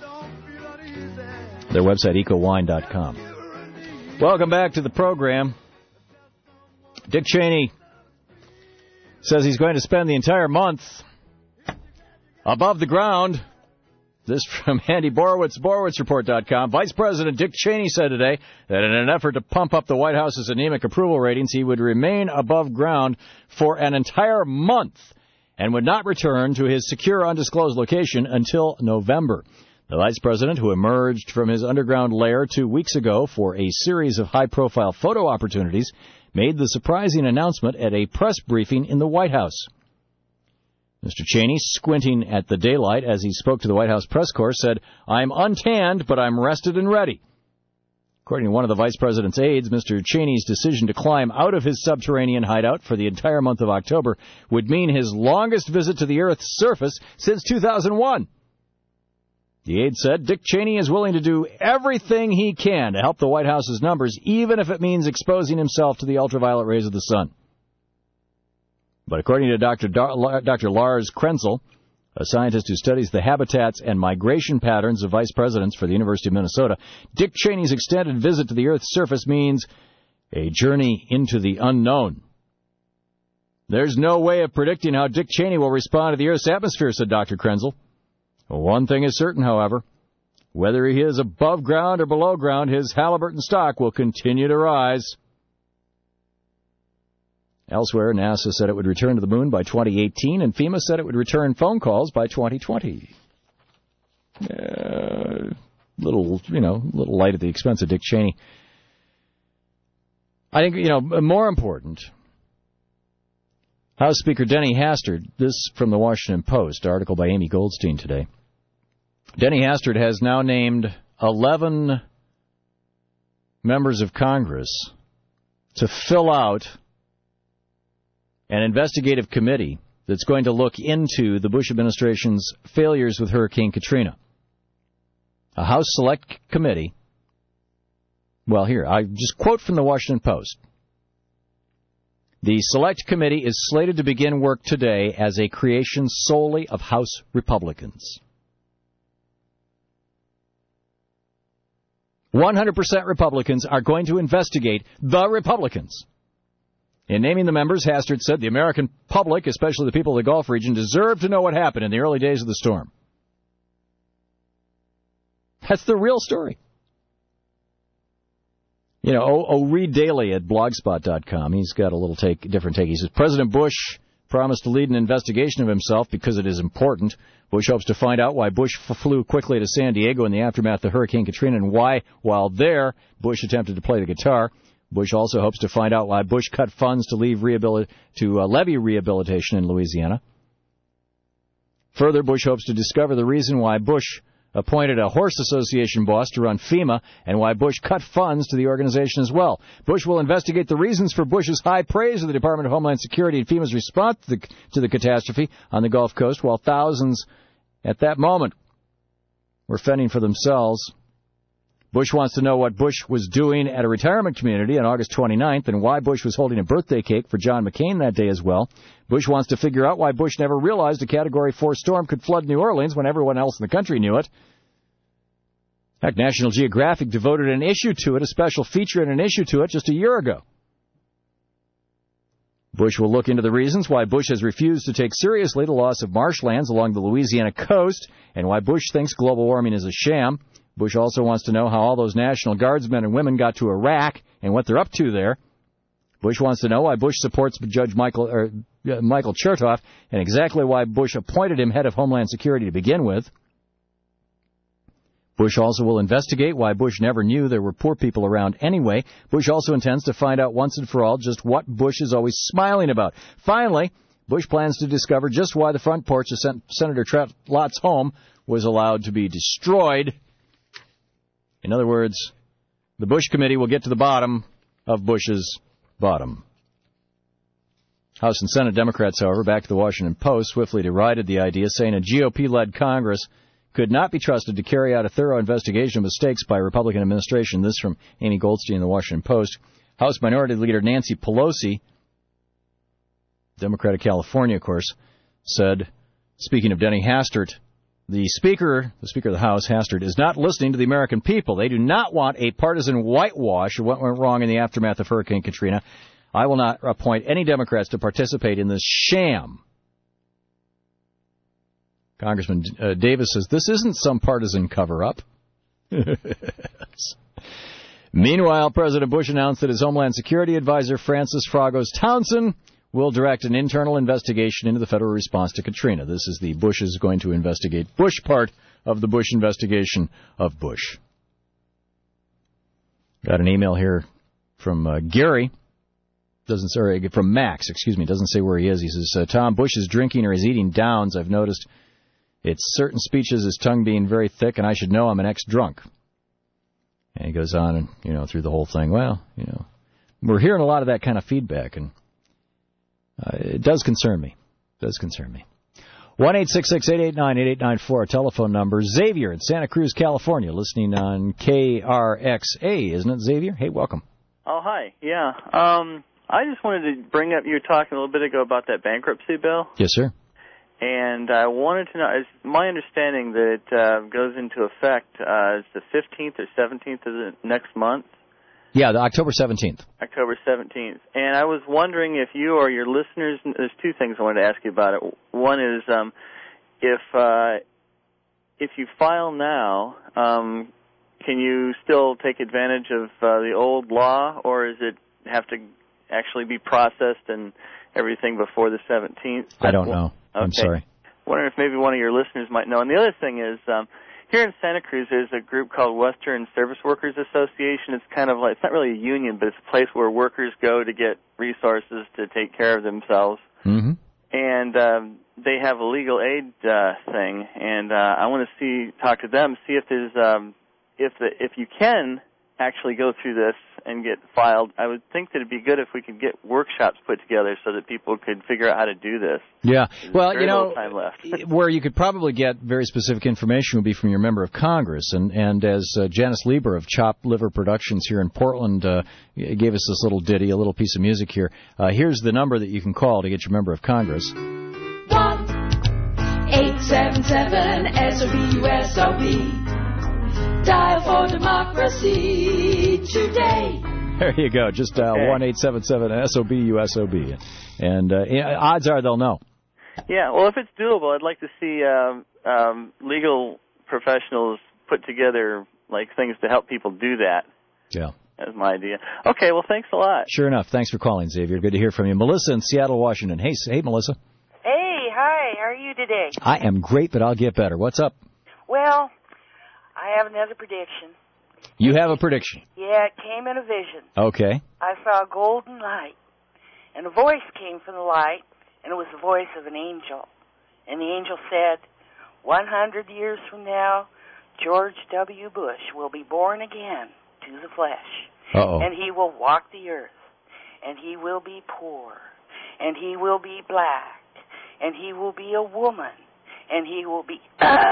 Their website, eco wine dot com. Welcome back to the program. Dick Cheney says he's going to spend the entire month above the ground. This from Andy Borowitz, Borowitz Report dot com. Vice President Dick Cheney said today that in an effort to pump up the White House's anemic approval ratings, he would remain above ground for an entire month and would not return to his secure, undisclosed location until November. The Vice President, who emerged from his underground lair two weeks ago for a series of high-profile photo opportunities, made the surprising announcement at a press briefing in the White House. Mister Cheney, squinting at the daylight as he spoke to the White House press corps, said, "I'm untanned, but I'm rested and ready." According to one of the vice president's aides, Mister Cheney's decision to climb out of his subterranean hideout for the entire month of October would mean his longest visit to the Earth's surface since two thousand one. The aide said Dick Cheney is willing to do everything he can to help the White House's numbers, even if it means exposing himself to the ultraviolet rays of the sun. But according to Doctor Dar- Doctor Lars Krenzel, a scientist who studies the habitats and migration patterns of vice presidents for the University of Minnesota, Dick Cheney's extended visit to the Earth's surface means a journey into the unknown. There's no way of predicting how Dick Cheney will respond to the Earth's atmosphere, said Doctor Krenzel. One thing is certain, however. Whether he is above ground or below ground, his Halliburton stock will continue to rise. Elsewhere, NASA said it would return to the moon by twenty eighteen, and FEMA said it would return phone calls by twenty twenty. Uh, little, you know, little light at the expense of Dick Cheney. I think, you know, more important, House Speaker Denny Hastert, this from the Washington Post, article by Amy Goldstein today. Denny Hastert has now named eleven members of Congress to fill out an investigative committee that's going to look into the Bush administration's failures with Hurricane Katrina. A House Select Committee. Well, here, I just quote from the Washington Post. The Select Committee is slated to begin work today as a creation solely of House Republicans. one hundred percent Republicans are going to investigate the Republicans. In naming the members, Hastert said the American public, especially the people of the Gulf region, deserve to know what happened in the early days of the storm. That's the real story. You know, O. o. Reed Daly at blogspot dot com, he's got a little take, different take. He says, President Bush promised to lead an investigation of himself because it is important. Bush hopes to find out why Bush f- flew quickly to San Diego in the aftermath of Hurricane Katrina and why, while there, Bush attempted to play the guitar. Bush also hopes to find out why Bush cut funds to leave rehabil- to uh, levy rehabilitation in Louisiana. Further, Bush hopes to discover the reason why Bush appointed a horse association boss to run FEMA and why Bush cut funds to the organization as well. Bush will investigate the reasons for Bush's high praise of the Department of Homeland Security and FEMA's response to the, to the catastrophe on the Gulf Coast, while thousands at that moment were fending for themselves. Bush wants to know what Bush was doing at a retirement community on August twenty-ninth and why Bush was holding a birthday cake for John McCain that day as well. Bush wants to figure out why Bush never realized a Category four storm could flood New Orleans when everyone else in the country knew it. In fact, National Geographic devoted an issue to it, a special feature and an issue to it just a year ago. Bush will look into the reasons why Bush has refused to take seriously the loss of marshlands along the Louisiana coast and why Bush thinks global warming is a sham. Bush also wants to know how all those National Guardsmen and women got to Iraq and what they're up to there. Bush wants to know why Bush supports Judge Michael or, uh, Michael Chertoff and exactly why Bush appointed him head of Homeland Security to begin with. Bush also will investigate why Bush never knew there were poor people around anyway. Bush also intends to find out once and for all just what Bush is always smiling about. Finally, Bush plans to discover just why the front porch of Sen- Senator Trent Lott's home was allowed to be destroyed. In other words, the Bush committee will get to the bottom of Bush's bottom. House and Senate Democrats, however, back to the Washington Post, swiftly derided the idea, saying a G O P-led Congress could not be trusted to carry out a thorough investigation of mistakes by a Republican administration. This from Amy Goldstein in the Washington Post. House Minority Leader Nancy Pelosi, Democrat of California, of course, said, speaking of Denny Hastert, The Speaker, the Speaker of the House, Hastert, is not listening to the American people. They do not want a partisan whitewash of what went wrong in the aftermath of Hurricane Katrina. I will not appoint any Democrats to participate in this sham. Congressman uh, Davis says, this isn't some partisan cover-up. Meanwhile, President Bush announced that his Homeland Security advisor, Francis Fragos Townsend, will direct an internal investigation into the federal response to Katrina. This is the Bush is going to investigate Bush part of the Bush investigation of Bush. Got an email here from uh, Gary. Doesn't sorry from Max, excuse me, doesn't say where he is. He says, uh, Tom, Bush is drinking or is eating Downs. I've noticed it's certain speeches, his tongue being very thick, and I should know I'm an ex-drunk. And he goes on and, you know, through the whole thing. Well, you know, we're hearing a lot of that kind of feedback, and uh, it does concern me. It does concern me. one eight six six, eight eight nine, eight eight nine four, our telephone number. Xavier in Santa Cruz, California, listening on K R X A, isn't it, Xavier? Hey, welcome. Oh, hi. Yeah. Um, I just wanted to bring up, you were talking a little bit ago about that bankruptcy bill. Yes, sir. And I wanted to know, it's my understanding that it uh, goes into effect uh, is the fifteenth or seventeenth of the next month. Yeah, the October seventeenth. October seventeenth. And I was wondering if you or your listeners, there's two things I wanted to ask you about it. One is um, if uh, if you file now, um, can you still take advantage of uh, the old law, or does it have to actually be processed and everything before the seventeenth? I don't know. Okay. I'm sorry. Wondering if maybe one of your listeners might know. And the other thing is, um, here in Santa Cruz, there's a group called Western Service Workers Association. It's kind of like, it's not really a union, but it's a place where workers go to get resources to take care of themselves. Mm-hmm. And um, they have a legal aid uh, thing, and uh, I want to see, talk to them, see if there's, um, if the, if you can actually go through this and get filed. I would think that it'd be good if we could get workshops put together so that people could figure out how to do this. Yeah, There's well, very you know, little time left. where you could probably get very specific information would be from your member of Congress. And, and as uh, Janice Lieber of Chopped Liver Productions here in Portland uh, gave us this little ditty, a little piece of music here, uh, here's the number that you can call to get your member of Congress. one eight seven seven S O B U S O B. Dial for democracy today. There you go. Just uh, one eight seven seven S O B U S O B. And uh, yeah, odds are they'll know. Yeah, well, if it's doable, I'd like to see um, um, legal professionals put together like things to help people do that. Yeah. That's my idea. Okay, well, thanks a lot. Sure enough. Thanks for calling, Xavier. Good to hear from you. Melissa in Seattle, Washington. Hey, hey, Melissa. Hey, hi. How are you today? I am great, but I'll get better. What's up? Well, I have another prediction. You have a prediction. Yeah, it came in a vision. Okay. I saw a golden light, and a voice came from the light, and it was the voice of an angel. And the angel said, one hundred years from now, George W. Bush will be born again to the flesh. Uh-oh. And he will walk the earth, and he will be poor, and he will be black, and he will be a woman, and he will be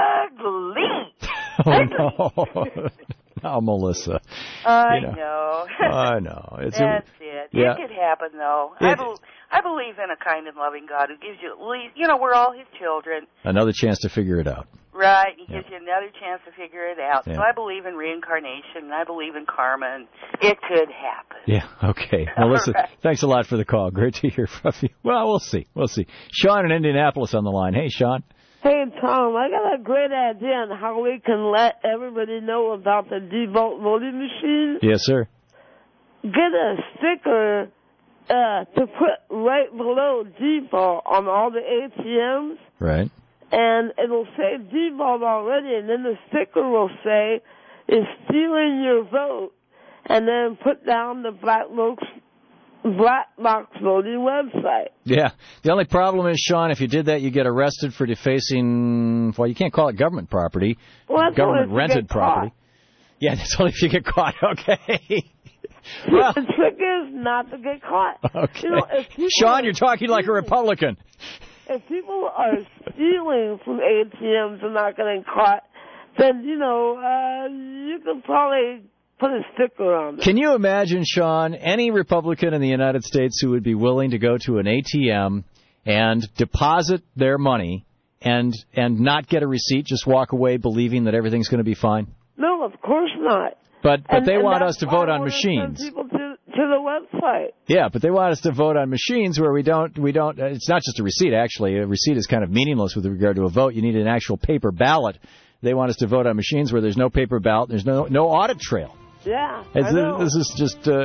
ugly. Oh, no. Oh, Melissa. I you know. know. I know. It's That's a, it. Yeah. It could happen, though. It, I, be- I believe in a kind and loving God who gives you at least, you know, we're all his children. Another chance to figure it out. Right. He Yeah. gives you another chance to figure it out. Yeah. So I believe in reincarnation, and I believe in karma, and it could happen. Yeah, okay. Melissa, right. Thanks a lot for the call. Great to hear from you. Well, we'll see. We'll see. Sean in Indianapolis on the line. Hey, Sean. Hey, Tom, I got a great idea on how we can let everybody know about the default voting machine. Yes, sir. Get a sticker uh, to put right below default on all the A T Ms, Right. and it'll say default already, and then the sticker will say, is stealing your vote, and then put down the black box, black box voting website. Yeah. The only problem is, Sean, if you did that, you get arrested for defacing, well, you can't call it government property. Well, that's only if you Government-rented get property. caught. Yeah, that's only if you get caught. Okay. Well, the trick is not to get caught. okay. You know, if people Sean, are you're talking like a Republican. If people are stealing from A T Ms and not getting caught, then, you know, uh, you could probably put a sticker on it. Can you imagine, Sean, any Republican in the United States who would be willing to go to an A T M and deposit their money and and not get a receipt, just walk away believing that everything's going to be fine? No, of course not. But but And- they and want that's us to why vote I on wanna send machines. people to, to the website. Yeah, but they want us to vote on machines where we don't, we don't, uh, it's not just a receipt, actually. A receipt is kind of meaningless with regard to a vote. You need an actual paper ballot. They want us to vote on machines where there's no paper ballot, there's no no audit trail. Yeah, It's, I know. This is just uh,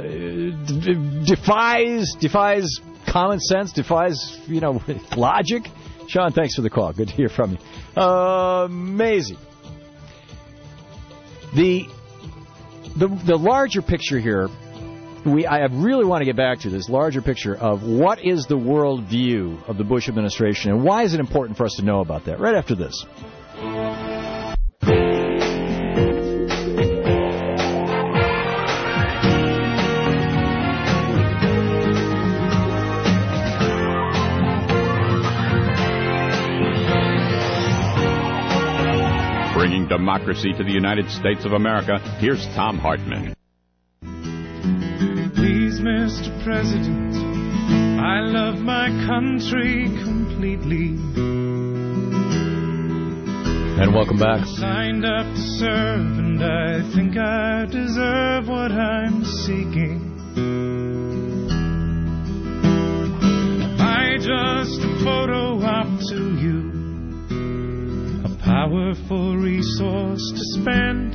d- defies defies common sense, defies, you know, logic. Sean, thanks for the call. Good to hear from you. Uh, amazing. The, the the larger picture here we I really want to get back to this larger picture of what is the world view of the Bush administration, and why is it important for us to know about that right after this. Bringing democracy to the United States of America, here's Thom Hartmann. Please, Mister President, I love my country completely. And welcome back. I signed up to serve, and I think I deserve what I'm seeking. Am I just a photo op to you? A powerful resource to spend?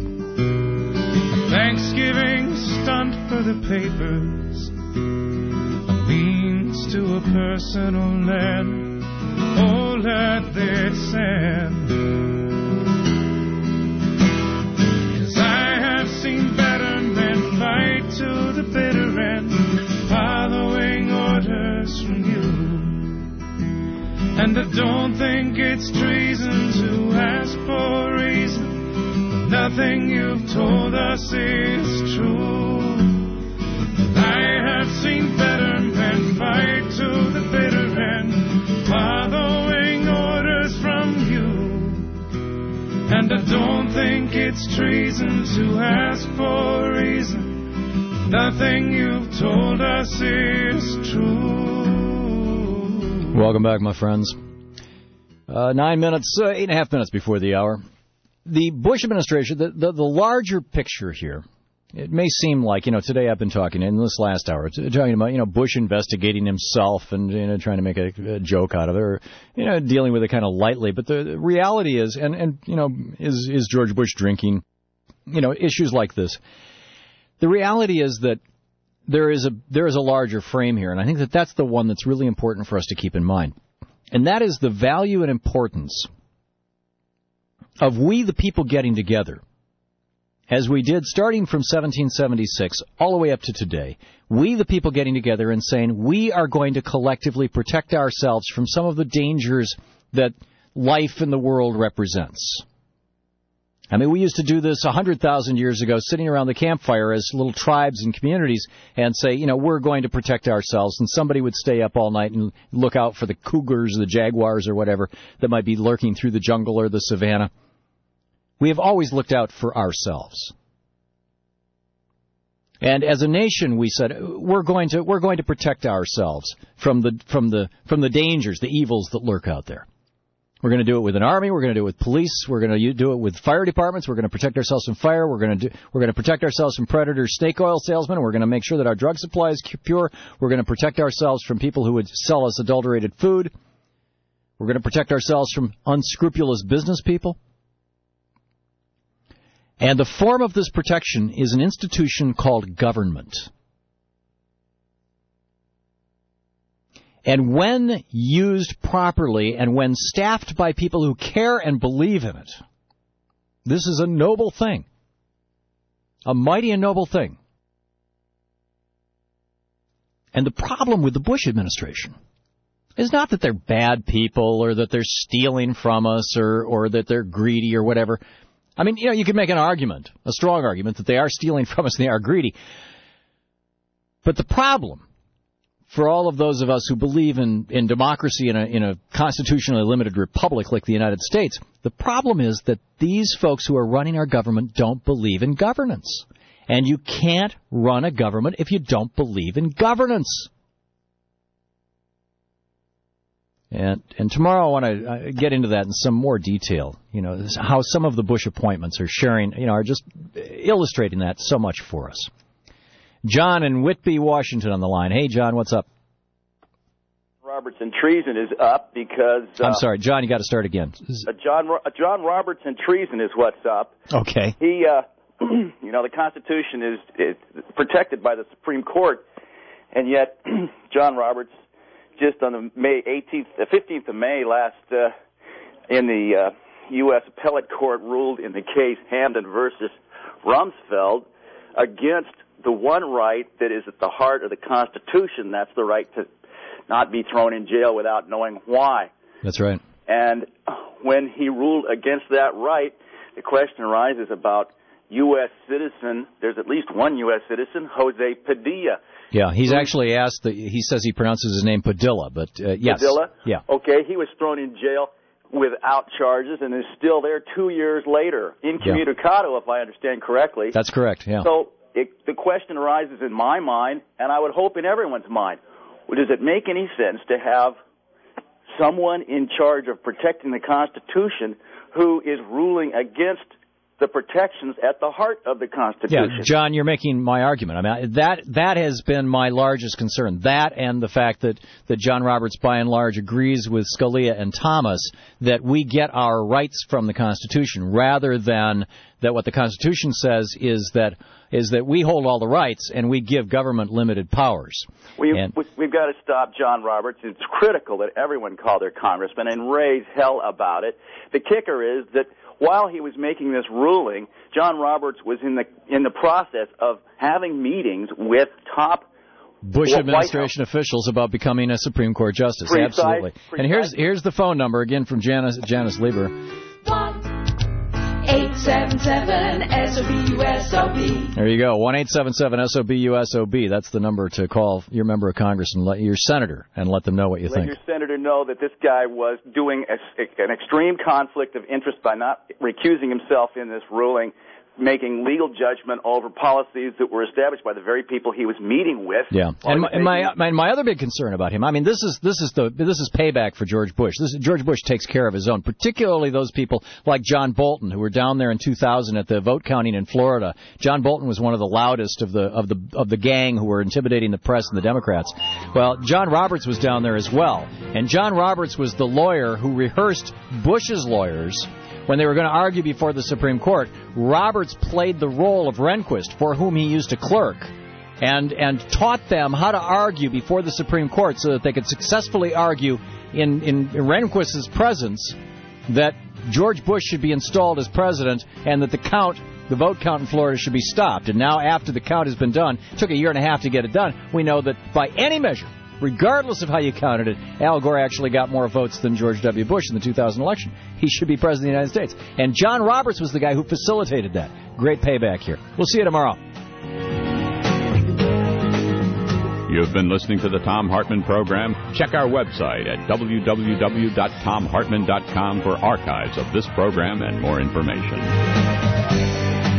A Thanksgiving stunt for the papers? A means to a personal end? Oh, let they send. 'Cause I have seen better men fight to the bitter end, following orders from you. And I don't think it's treason to ask for a reason. Nothing you've told us is true. I have seen better men fight to the bitter end, following orders from you. And I don't think it's treason to ask for a reason. Nothing you've told us is true. Welcome back, my friends. Uh, nine minutes, uh, eight and a half minutes before the hour. The Bush administration, the, the, the larger picture here, it may seem like, you know, today I've been talking, in this last hour, talking about, you know, Bush investigating himself and, you know, trying to make a, a joke out of it, or, you know, dealing with it kind of lightly. But the, the reality is, and, and, you know, is, is George Bush drinking, you know, issues like this. The reality is that there is a, there is a larger frame here, and I think that that's the one that's really important for us to keep in mind. And that is the value and importance of we the people getting together, as we did starting from seventeen seventy-six all the way up to today, we the people getting together and saying we are going to collectively protect ourselves from some of the dangers that life in the world represents. I mean, we used to do this one hundred thousand years ago, sitting around the campfire as little tribes and communities and say, you know, we're going to protect ourselves. And somebody would stay up all night and look out for the cougars, the jaguars, or whatever that might be lurking through the jungle or the savannah. We have always looked out for ourselves. And as a nation, we said we're going to we're going to protect ourselves from the from the from the dangers, the evils that lurk out there. We're going to do it with an army. We're going to do it with police. We're going to do it with fire departments. We're going to protect ourselves from fire. We're going to do, we're going to protect ourselves from predator snake oil salesmen. We're going to make sure that our drug supply is pure. We're going to protect ourselves from people who would sell us adulterated food. We're going to protect ourselves from unscrupulous business people. And the form of this protection is an institution called government. And when used properly and when staffed by people who care and believe in it, this is a noble thing. A mighty and noble thing. And the problem with the Bush administration is not that they're bad people or that they're stealing from us or, or that they're greedy or whatever. I mean, you know, you could make an argument, a strong argument, that they are stealing from us and they are greedy. But the problem for all of those of us who believe in, in democracy in a, in a constitutionally limited republic like the United States, the problem is that these folks who are running our government don't believe in governance. And you can't run a government if you don't believe in governance. And, and tomorrow I want to get into that in some more detail, you know, how some of the Bush appointments are sharing, you know, are just illustrating that so much for us. John in Whitby, Washington on the line. Hey, John, what's up? Robertson treason is up because... Uh, I'm sorry, John, you got to start again. Uh, John uh, John Robertson treason is what's up. Okay. He, uh, you know, the Constitution is, is protected by the Supreme Court, and yet John Roberts, just on the May eighteenth, the fifteenth of May last, uh, in the uh, U S Appellate Court ruled in the case Hamden versus Rumsfeld against the one right that is at the heart of the Constitution. That's the right to not be thrown in jail without knowing why. That's right. And when he ruled against that right, the question arises about U S citizen. There's at least one U S citizen, Jose Padilla. Yeah, he's actually asked, the, he says he pronounces his name Padilla, but uh, yes. Padilla? Yeah. Okay, he was thrown in jail without charges and is still there two years later, incommunicado, yeah. if I understand correctly. That's correct, yeah. So it, the question arises in my mind, and I would hope in everyone's mind, well, does it make any sense to have someone in charge of protecting the Constitution who is ruling against the protections at the heart of the Constitution? Yeah, John, you're making my argument. I mean, that that has been my largest concern. That and the fact that, that John Roberts, by and large, agrees with Scalia and Thomas that we get our rights from the Constitution, rather than that what the Constitution says is that is that we hold all the rights and we give government limited powers. We've, and, we've got to stop John Roberts. It's critical that everyone call their congressman and raise hell about it. The kicker is that while he was making this ruling, John Roberts was in the in the process of having meetings with top Bush administration officials about becoming a Supreme Court justice. Precise, Absolutely. precise. And here's here's the phone number again from Janice Janice Lieber. eight seven seven S O B U S O B. There you go. one eight seven seven S O B U S O B. That's the number to call your member of Congress and let your senator and let them know what you Let think. your senator know that this guy was doing a, an extreme conflict of interest by not recusing himself in this ruling, making legal judgment over policies that were established by the very people he was meeting with. Yeah, and my, and my my my other big concern about him, I mean, this is this is the this is payback for George Bush. This is, George Bush takes care of his own, particularly those people like John Bolton, who were down there in two thousand at the vote counting in Florida. John Bolton was one of the loudest of the of the of the gang who were intimidating the press and the Democrats. Well, John Roberts was down there as well, and John Roberts was the lawyer who rehearsed Bush's lawyers. When they were going to argue before the Supreme Court, Roberts played the role of Rehnquist, for whom he used to clerk, and and taught them how to argue before the Supreme Court so that they could successfully argue in, in Rehnquist's presence that George Bush should be installed as president and that the count, the vote count in Florida should be stopped. And now after the count has been done, it took a year and a half to get it done, we know that by any measure, regardless of how you counted it, Al Gore actually got more votes than George W. Bush in the two thousand election. He should be president of the United States. And John Roberts was the guy who facilitated that. Great payback here. We'll see you tomorrow. You've been listening to the Thom Hartmann Program. Check our website at w w w dot tom hartmann dot com for archives of this program and more information.